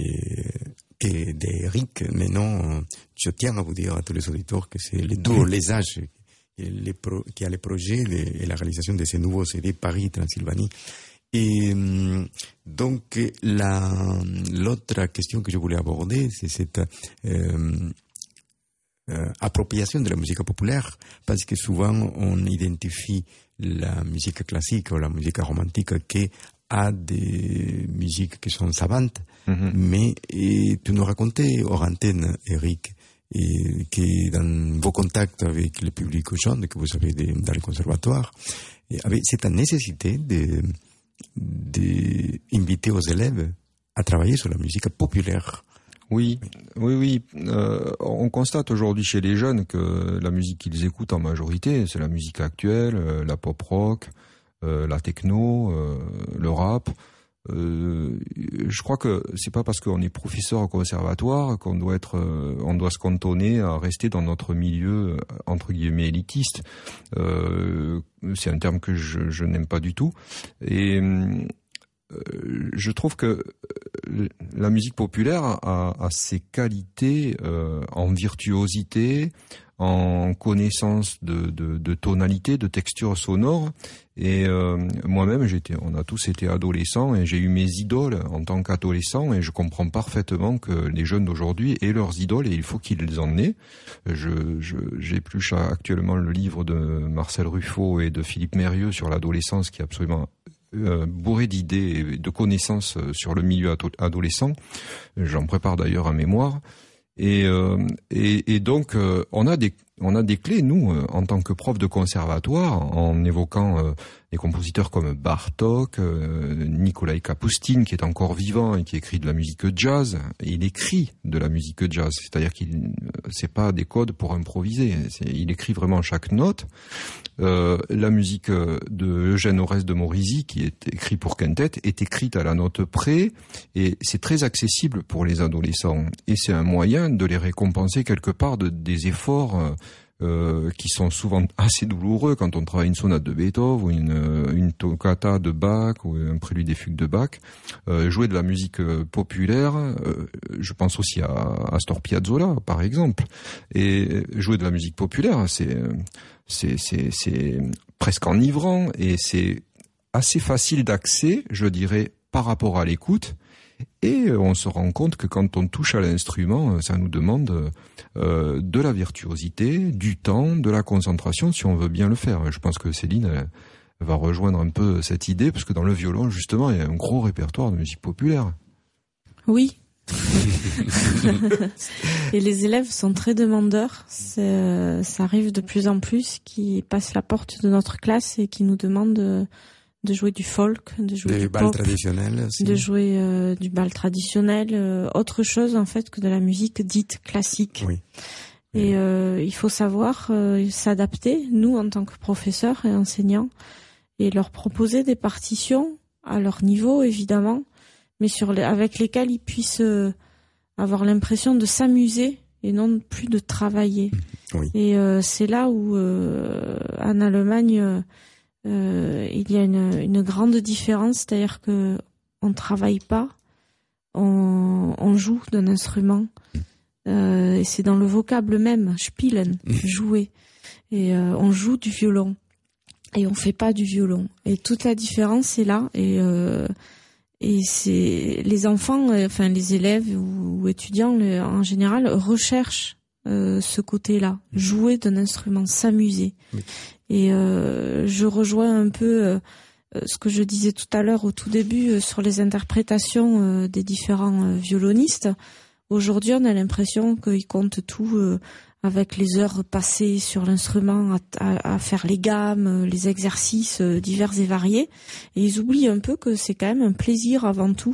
[SPEAKER 1] d'Eric, mais non, je tiens à vous dire à tous les auditeurs que c'est les duos, les âges, qui a les projets et la réalisation de ces nouveaux CD Paris-Transylvanie. Et donc, l'autre question que je voulais aborder, c'est cette appropriation de la musique populaire, parce que souvent on identifie la musique classique ou la musique romantique à des musiques qui sont savantes, mais tu nous racontais hors antenne, Eric, et que dans vos contacts avec le public jeune que vous avez dans le conservatoire, avec cette nécessité d'inviter aux élèves à travailler sur la musique populaire.
[SPEAKER 3] Oui. On constate aujourd'hui chez les jeunes que la musique qu'ils écoutent en majorité, c'est la musique actuelle, la pop rock, la techno, le rap. Je crois que c'est pas parce qu'on est professeur au conservatoire qu'on doit on doit se cantonner à rester dans notre milieu entre guillemets élitiste. C'est un terme que je n'aime pas du tout. Et je trouve que la musique populaire a ses qualités en virtuosité, en connaissance de tonalité, de texture sonore. Et moi-même, on a tous été adolescents et j'ai eu mes idoles en tant qu'adolescent et je comprends parfaitement que les jeunes d'aujourd'hui aient leurs idoles et il faut qu'ils en aient. J'épluche actuellement le livre de Marcel Ruffo et de Philippe Mérieux sur l'adolescence qui est absolument bourré d'idées et de connaissances sur le milieu adolescent. J'en prépare d'ailleurs un mémoire. Et donc on a des clés, nous, en tant que profs de conservatoire, en évoquant des compositeurs comme Bartók, Nikolai Kapustin, qui est encore vivant et qui écrit de la musique jazz. Et il écrit de la musique jazz, c'est-à-dire c'est pas des codes pour improviser. Il écrit vraiment chaque note. La musique de Eugène Oreste de Morisy, qui est écrit pour quintet, est écrite à la note près, et c'est très accessible pour les adolescents. Et c'est un moyen de les récompenser quelque part des efforts qui sont souvent assez douloureux quand on travaille une sonate de Beethoven ou une toccata de Bach ou un prélude des fugues de Bach. Jouer de la musique populaire, je pense aussi à Astor Piazzolla par exemple, et jouer de la musique populaire, c'est presque enivrant et c'est assez facile d'accès, je dirais, par rapport à l'écoute. Et on se rend compte que quand on touche à l'instrument, ça nous demande de la virtuosité, du temps, de la concentration, si on veut bien le faire. Je pense que Céline va rejoindre un peu cette idée, parce que dans le violon, justement, il y a un gros répertoire de musique populaire.
[SPEAKER 2] Oui. Et les élèves sont très demandeurs. Ça arrive de plus en plus qui passent la porte de notre classe et qui nous demandent de jouer du folk, de jouer du pop,
[SPEAKER 1] traditionnel aussi.
[SPEAKER 2] De jouer du bal traditionnel, autre chose en fait que de la musique dite classique.
[SPEAKER 1] Oui.
[SPEAKER 2] Et il faut savoir s'adapter, nous en tant que professeurs et enseignants, et leur proposer des partitions à leur niveau évidemment, mais avec lesquelles ils puissent avoir l'impression de s'amuser et non plus de travailler.
[SPEAKER 1] Oui.
[SPEAKER 2] Et c'est là où en Allemagne il y a une grande différence, c'est-à-dire que on travaille pas, on joue d'un instrument, et c'est dans le vocable même, spielen, jouer, et on joue du violon et on fait pas du violon, et toute la différence est là, et c'est les enfants, enfin les élèves ou étudiants en général recherchent ce côté-là, jouer d'un instrument, s'amuser. Oui. Et je rejoins un peu ce que je disais tout à l'heure au tout début sur les interprétations des différents violonistes. Aujourd'hui, on a l'impression qu'ils comptent tout avec les heures passées sur l'instrument à faire les gammes, les exercices divers et variés. Et ils oublient un peu que c'est quand même un plaisir avant tout.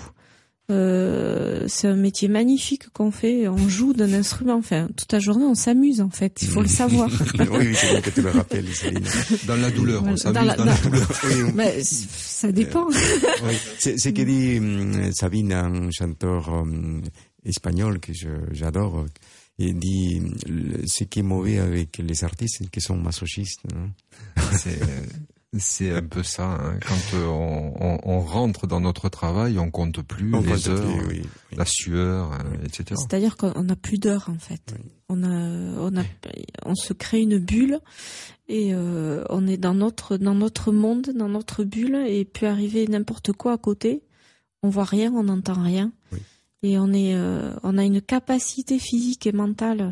[SPEAKER 2] C'est un métier magnifique qu'on fait, on joue d'un instrument, enfin toute la journée on s'amuse en fait, il faut le savoir.
[SPEAKER 1] Oui, c'est bien que tu le rappelles, Céline.
[SPEAKER 3] Dans la douleur, on s'amuse dans la douleur.
[SPEAKER 2] Oui. Mais ça dépend.
[SPEAKER 1] Oui. C'est ce que dit Sabine, un chanteur espagnol que j'adore. Il dit ce qui est mauvais avec les artistes, c'est qu'ils sont masochistes. Non?
[SPEAKER 3] C'est un peu ça, hein. Quand on rentre dans notre travail, on compte plus les heures, oui. La sueur, etc.
[SPEAKER 2] C'est-à-dire qu'on n'a plus d'heures en fait. Oui. On se crée une bulle et on est dans notre monde, dans notre bulle, et peut arriver n'importe quoi à côté. On voit rien, on n'entend rien. Oui. Et on a une capacité physique et mentale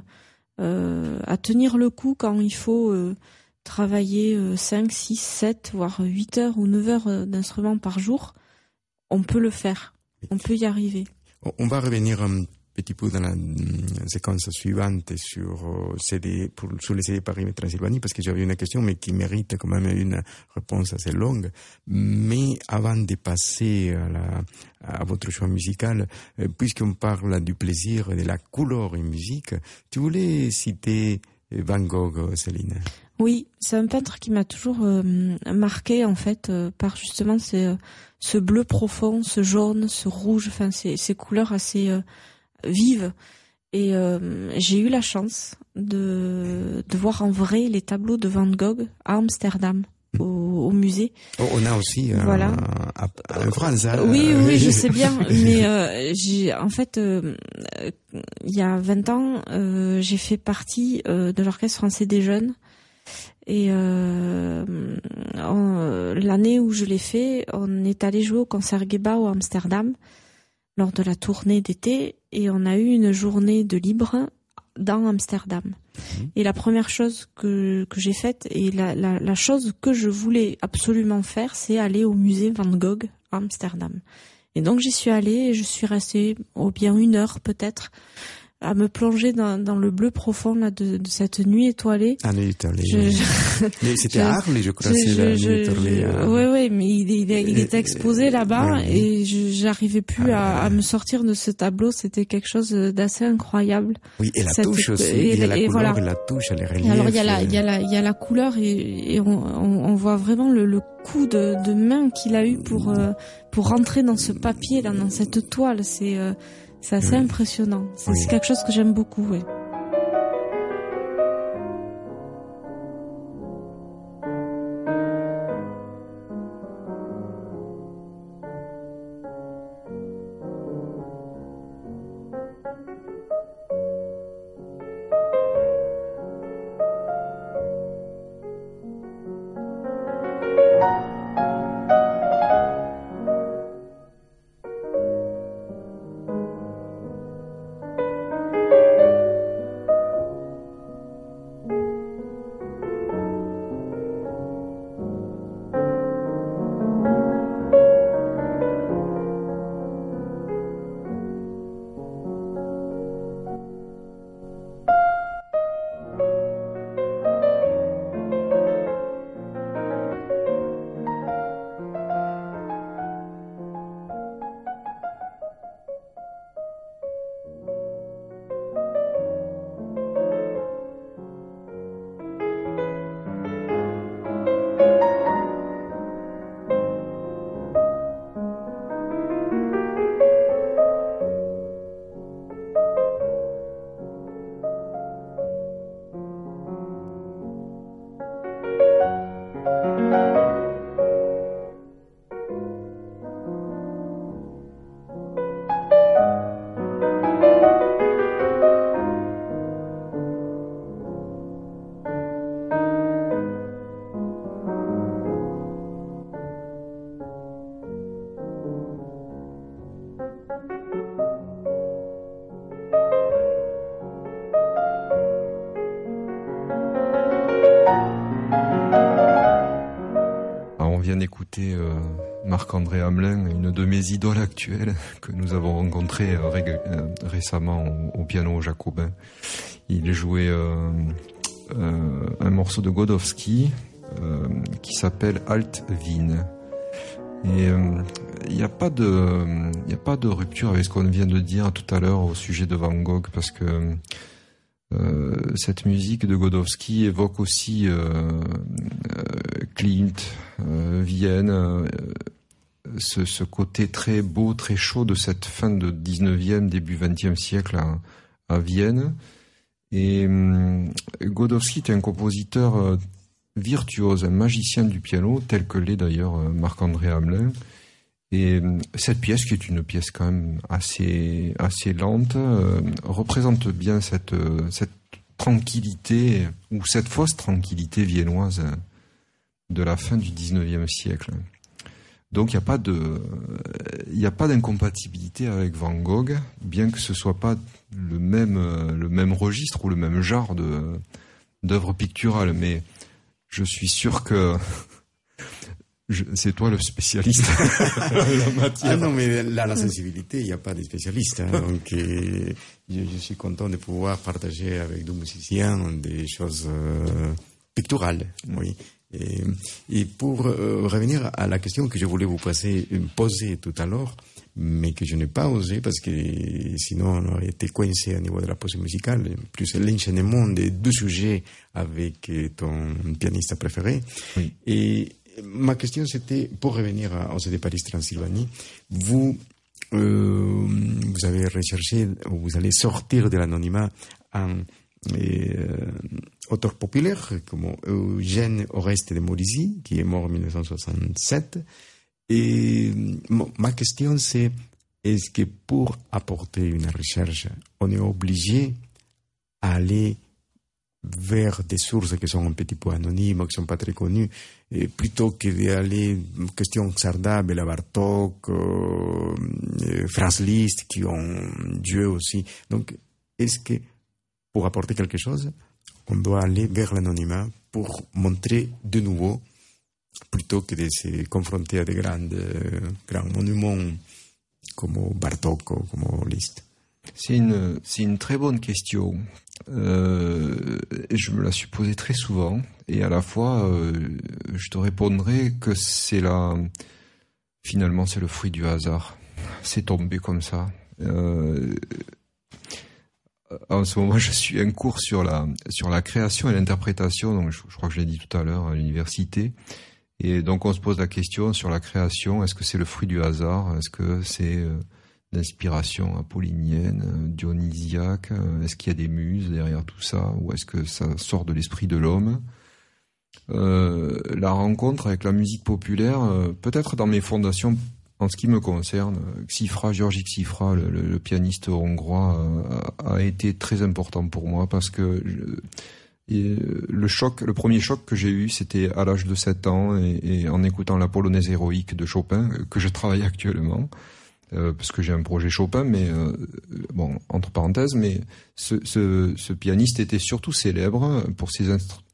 [SPEAKER 2] à tenir le coup quand il faut travailler 5, 6, 7, voire 8 heures ou 9 heures d'instruments par jour. On peut le faire, on peut y arriver.
[SPEAKER 1] On va revenir un petit peu dans la séquence suivante sur les CD Paris Transylvanie, parce que j'avais une question mais qui mérite quand même une réponse assez longue. Mais avant de passer à votre choix musical, puisqu'on parle du plaisir et de la couleur en musique, tu voulais citer Van Gogh, Céline?
[SPEAKER 2] Oui, c'est un peintre qui m'a toujours marqué en fait par justement ce bleu profond, ce jaune, ce rouge, enfin ces couleurs assez vives. Et j'ai eu la chance de voir en vrai les tableaux de Van Gogh à Amsterdam au musée.
[SPEAKER 1] Oh, on a aussi
[SPEAKER 2] voilà.
[SPEAKER 1] En France. Hein,
[SPEAKER 2] oui, je sais bien, mais en fait, il y a 20 ans, j'ai fait partie de l'Orchestre français des jeunes. Et l'année où je l'ai fait, on est allé jouer au Concertgebouw à Amsterdam lors de la tournée d'été, et on a eu une journée de libre dans Amsterdam. Et la première chose que j'ai faite, et la chose que je voulais absolument faire, c'est aller au musée Van Gogh à Amsterdam. Et donc j'y suis allée, et je suis restée bien 1 heure peut-être à me plonger dans le bleu profond là de cette nuit étoilée.
[SPEAKER 1] Ah, nuit étoilée. Mais c'était à Arles, je crois, c'est la nuit étoilée.
[SPEAKER 2] Oui, mais il était exposé là-bas, et j'arrivais plus à me sortir de ce tableau. C'était quelque chose d'assez incroyable.
[SPEAKER 1] Oui, et la touche aussi. Il y a la couleur, voilà. Et la touche, les reliefs.
[SPEAKER 2] Alors il y a la couleur, et on voit vraiment le coup de main qu'il a eu pour rentrer dans ce papier là, dans cette toile. C'est assez impressionnant. C'est quelque chose que j'aime beaucoup, oui.
[SPEAKER 3] D'écouter Marc-André Hamelin, une de mes idoles actuelles que nous avons rencontré récemment au piano jacobin. Il jouait un morceau de Godowski qui s'appelle Alt Wien. Et il n'y a pas de rupture avec ce qu'on vient de dire tout à l'heure au sujet de Van Gogh, parce que cette musique de Godowski évoque aussi Klimt, Vienne, ce côté très beau, très chaud de cette fin de 19e, début 20e siècle à Vienne. Et Godowski est un compositeur virtuose, un magicien du piano, tel que l'est d'ailleurs Marc-André Hamelin. Et cette pièce, qui est une pièce quand même assez lente, représente bien cette tranquillité, ou cette fausse tranquillité viennoise de la fin du 19e siècle. Donc il n'y a pas d'incompatibilité avec Van Gogh, bien que ce soit pas le même registre ou le même genre d'œuvre picturale. Mais je suis sûr que c'est toi le spécialiste de la matière.
[SPEAKER 1] Ah non, mais là, la sensibilité, il n'y a pas de spécialiste. Hein, donc, je suis content de pouvoir partager avec deux musiciens des choses picturales. Oui. Et pour revenir à la question que je voulais vous poser tout à l'heure, mais que je n'ai pas osé parce que sinon on aurait été coincé au niveau de la pause musicale, plus l'enchaînement des deux sujets avec ton pianiste préféré. Oui. Et ma question c'était, pour revenir au CD Paris Transylvanie, vous avez recherché, vous allez sortir de l'anonymat en auteurs populaires comme Eugène Oreste de Morisy, qui est mort en 1967. Et ma question, c'est est-ce que pour apporter une recherche, on est obligé à aller vers des sources qui sont un petit peu anonymes, qui ne sont pas très connues, et plutôt que d'aller question Xarda, Béla Bartók, Franz Liszt, qui ont Dieu aussi. Donc, est-ce que pour apporter quelque chose, on doit aller vers l'anonymat pour montrer de nouveau, plutôt que de se confronter à des grands monuments comme Bartók ou comme Liszt?
[SPEAKER 3] C'est une très bonne question. Je me la suis posée très souvent, et à la fois, je te répondrai que finalement, c'est le fruit du hasard. C'est tombé comme ça. En ce moment, je suis un cours sur la création et l'interprétation, donc je crois que je l'ai dit tout à l'heure à l'université. Et donc, on se pose la question sur la création. Est-ce que c'est le fruit du hasard? Est-ce que c'est d'inspiration apollinienne, dionysiaque? Est-ce qu'il y a des muses derrière tout ça? Ou est-ce que ça sort de l'esprit de l'homme? La rencontre avec la musique populaire, peut-être dans mes fondations, en ce qui me concerne, Georgi Xifra, le pianiste hongrois, a été très important pour moi parce que le premier choc que j'ai eu, c'était à l'âge de 7 ans et en écoutant la polonaise héroïque de Chopin, que je travaille actuellement. Parce que j'ai un projet Chopin, mais bon, entre parenthèses, mais ce pianiste était surtout célèbre pour ses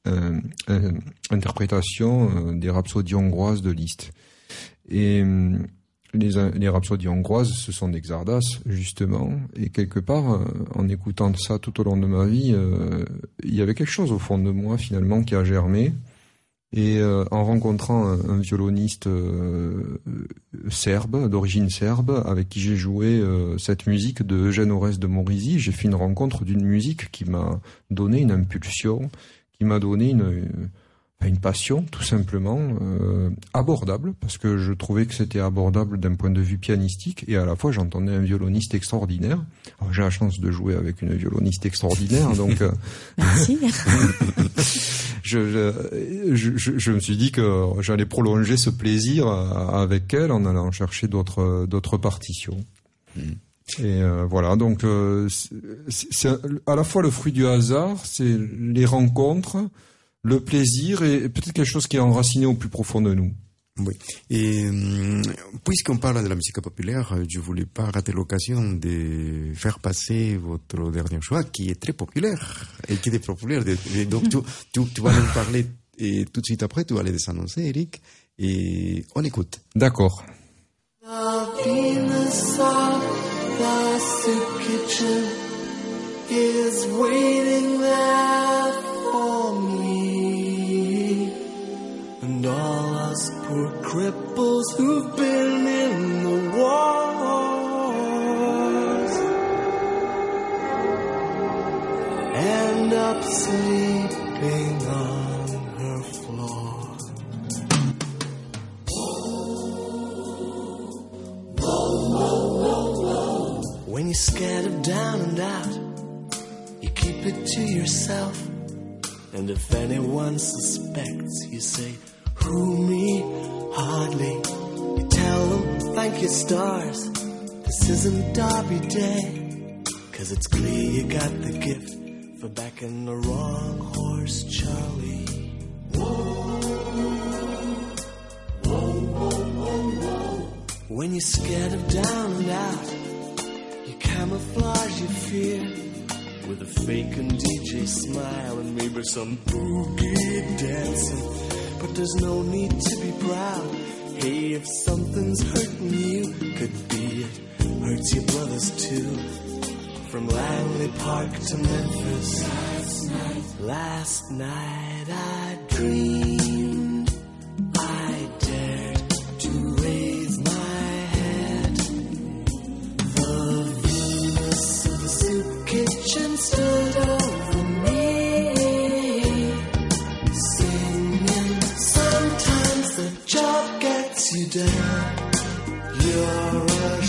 [SPEAKER 3] interprétations des rhapsodies hongroises de Liszt. Et les rhapsodies hongroises, ce sont des Xardas, justement, et quelque part, en écoutant ça tout au long de ma vie, il y avait quelque chose au fond de moi, finalement, qui a germé. Et en rencontrant un violoniste serbe, d'origine serbe, avec qui j'ai joué cette musique de Eugène Oreste de Morisy, j'ai fait une rencontre d'une musique qui m'a donné une impulsion, qui m'a donné une passion, tout simplement, abordable, parce que je trouvais que c'était abordable d'un point de vue pianistique, et à la fois j'entendais un violoniste extraordinaire. Alors, j'ai la chance de jouer avec une violoniste extraordinaire, donc...
[SPEAKER 2] Merci.
[SPEAKER 3] Je me suis dit que j'allais prolonger ce plaisir avec elle en allant chercher d'autres partitions. Et voilà, donc c'est à la fois le fruit du hasard, c'est les rencontres, le plaisir et peut-être quelque chose qui est enraciné au plus profond de nous.
[SPEAKER 1] Oui. Et puisqu'on parle de la musique populaire, je voulais pas rater l'occasion de faire passer votre dernier choix, qui est très populaire et qui est populaire. Et donc tu vas nous parler et tout de suite après tu vas aller les annoncer, Eric, et on écoute.
[SPEAKER 3] D'accord.
[SPEAKER 4] The Venus of the soup kitchen is waiting there for me, and all us poor cripples who've been in the wars end up sleeping on her floor. When you're scared of down and out, you keep it to yourself. And if anyone suspects, you say, who, me? Hardly. You tell them, thank your stars, this isn't Derby Day. 'Cause it's clear you got the gift for backing the wrong horse, Charlie. When you're scared of down and out, you camouflage your fear with a fake and DJ smile and maybe some boogie dancing. But there's no need to be proud. Hey, if something's hurting you, could be it hurts your brothers too. From Langley Park to Memphis, last night I dreamed I dared to raise my head. The Venus of the soup kitchen stood over me, singing, sometimes the job gets you down. You're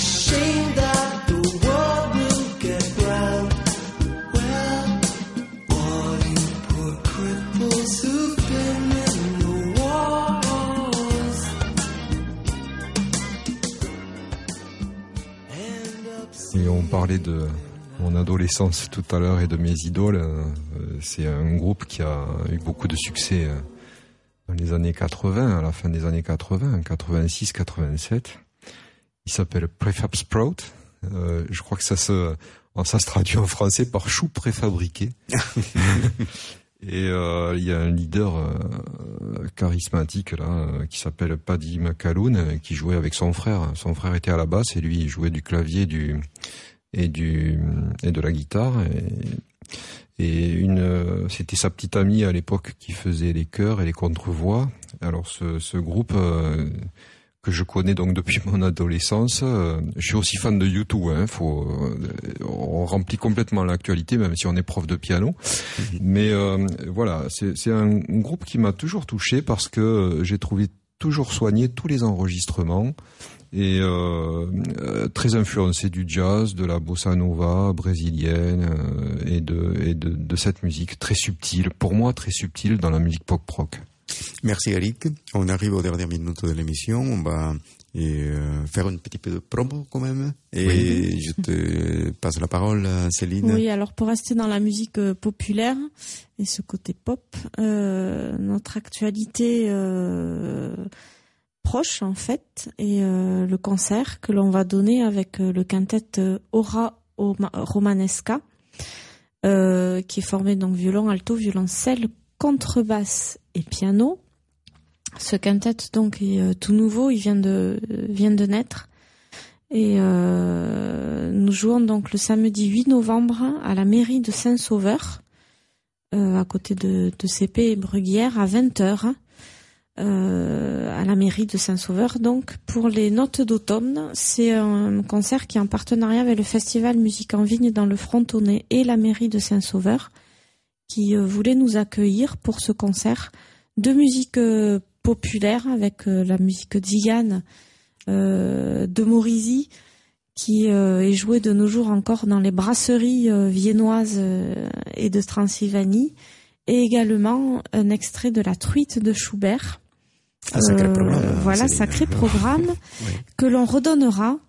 [SPEAKER 4] ashamed that the world will get round. Well,
[SPEAKER 3] parlait de mon adolescence tout à l'heure et de mes idoles. C'est un groupe qui a eu beaucoup de succès dans les années 80, à la fin des années 80, 86, 87. Il s'appelle Prefab Sprout. Je crois que ça se traduit en français par chou préfabriqué. Et il y a un leader charismatique là qui s'appelle Paddy McAloon qui jouait avec son frère. Son frère était à la basse et lui il jouait du clavier et de la guitare. Et c'était sa petite amie à l'époque qui faisait les chœurs et les contre-voix. Alors ce groupe que je connais donc depuis mon adolescence. Je suis aussi fan de U2, on remplit complètement l'actualité, même si on est prof de piano. Mais voilà, c'est un groupe qui m'a toujours touché parce que j'ai trouvé toujours soigné tous les enregistrements et très influencé du jazz, de la bossa nova brésilienne et de cette musique très subtile, pour moi très subtile dans la musique pop-rock.
[SPEAKER 1] Merci Eric. On arrive aux dernières minutes de l'émission. On va faire un petit peu de promo quand même. Et je te passe la parole, Céline.
[SPEAKER 2] Oui, alors pour rester dans la musique populaire et ce côté pop, notre actualité proche en fait est le concert que l'on va donner avec le quintet Aura Romanesca, qui est formé donc violon, alto, violoncelle, contrebasse et piano. Ce quintet donc est tout nouveau, il vient de naître. Et nous jouons donc le samedi 8 novembre à la mairie de Saint-Sauveur, à côté de CP et Bruguière, à 20h, à la mairie de Saint-Sauveur. Donc pour les notes d'automne, c'est un concert qui est en partenariat avec le festival Musique en Vigne dans le Frontonnet et la mairie de Saint-Sauveur, qui voulait nous accueillir pour ce concert de musique populaire avec la musique tzigane de Maurizy, qui est jouée de nos jours encore dans les brasseries viennoises et de Transylvanie, et également un extrait de La Truite de Schubert.
[SPEAKER 1] Sacré programme.
[SPEAKER 2] Voilà, sacré programme que l'on redonnera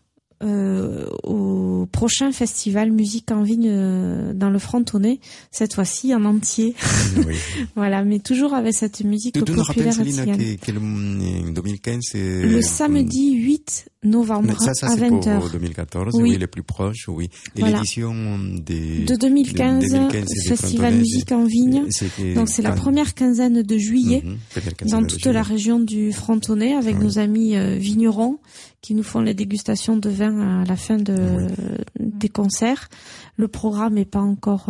[SPEAKER 2] au prochain festival Musique en Vigne dans le Frontonnet, cette fois-ci en entier. Oui. Voilà, mais toujours avec cette musique populaire tzigane.
[SPEAKER 1] 2015, c'est
[SPEAKER 2] le samedi 8 novembre
[SPEAKER 1] ça,
[SPEAKER 2] à 20h.
[SPEAKER 1] Pour 2014, oui, les plus proches, oui. Et
[SPEAKER 2] voilà.
[SPEAKER 1] l'édition
[SPEAKER 2] de 2015, Festival Musique en Vigne. Donc c'est la première quinzaine de juillet dans toute la région du Frontonnet avec nos amis vignerons qui nous font les dégustations de vin à la fin des concerts. Le programme n'est pas encore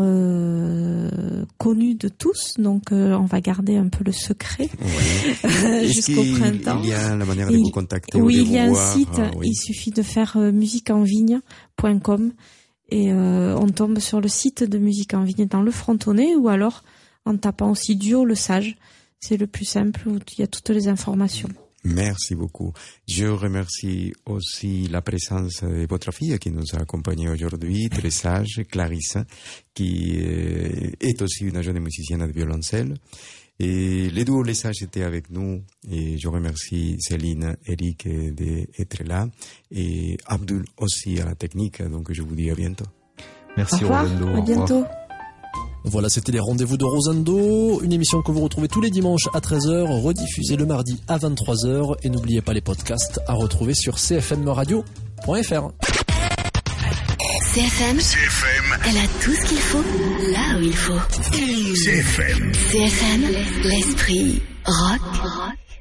[SPEAKER 2] connu de tous, donc on va garder un peu le secret jusqu'au printemps.
[SPEAKER 1] Il y a la manière de vous contacter.
[SPEAKER 2] Oui, il y a un site, il suffit de faire musiqueenvigne.com et on tombe sur le site de Musique en Vigne dans le Frontonnet, ou alors en tapant aussi Duo Le Sage. C'est le plus simple, où il y a toutes les informations.
[SPEAKER 1] Merci beaucoup. Je remercie aussi la présence de votre fille qui nous a accompagnés aujourd'hui, très sage, Clarisse, qui est aussi une jeune musicienne de violoncelle. Et les duos Les Sages étaient avec nous, et je remercie Céline, Eric d'être là, et Abdul aussi à la technique, donc je vous dis à bientôt.
[SPEAKER 3] Merci Rosendo.
[SPEAKER 2] À bientôt.
[SPEAKER 5] Voilà, c'était les rendez-vous de Rosendo, une émission que vous retrouvez tous les dimanches à 13h, rediffusée le mardi à 23h, et n'oubliez pas les podcasts à retrouver sur cfmradio.fr.
[SPEAKER 6] CFM, elle a tout ce qu'il faut, là où il faut. CFM, l'esprit rock.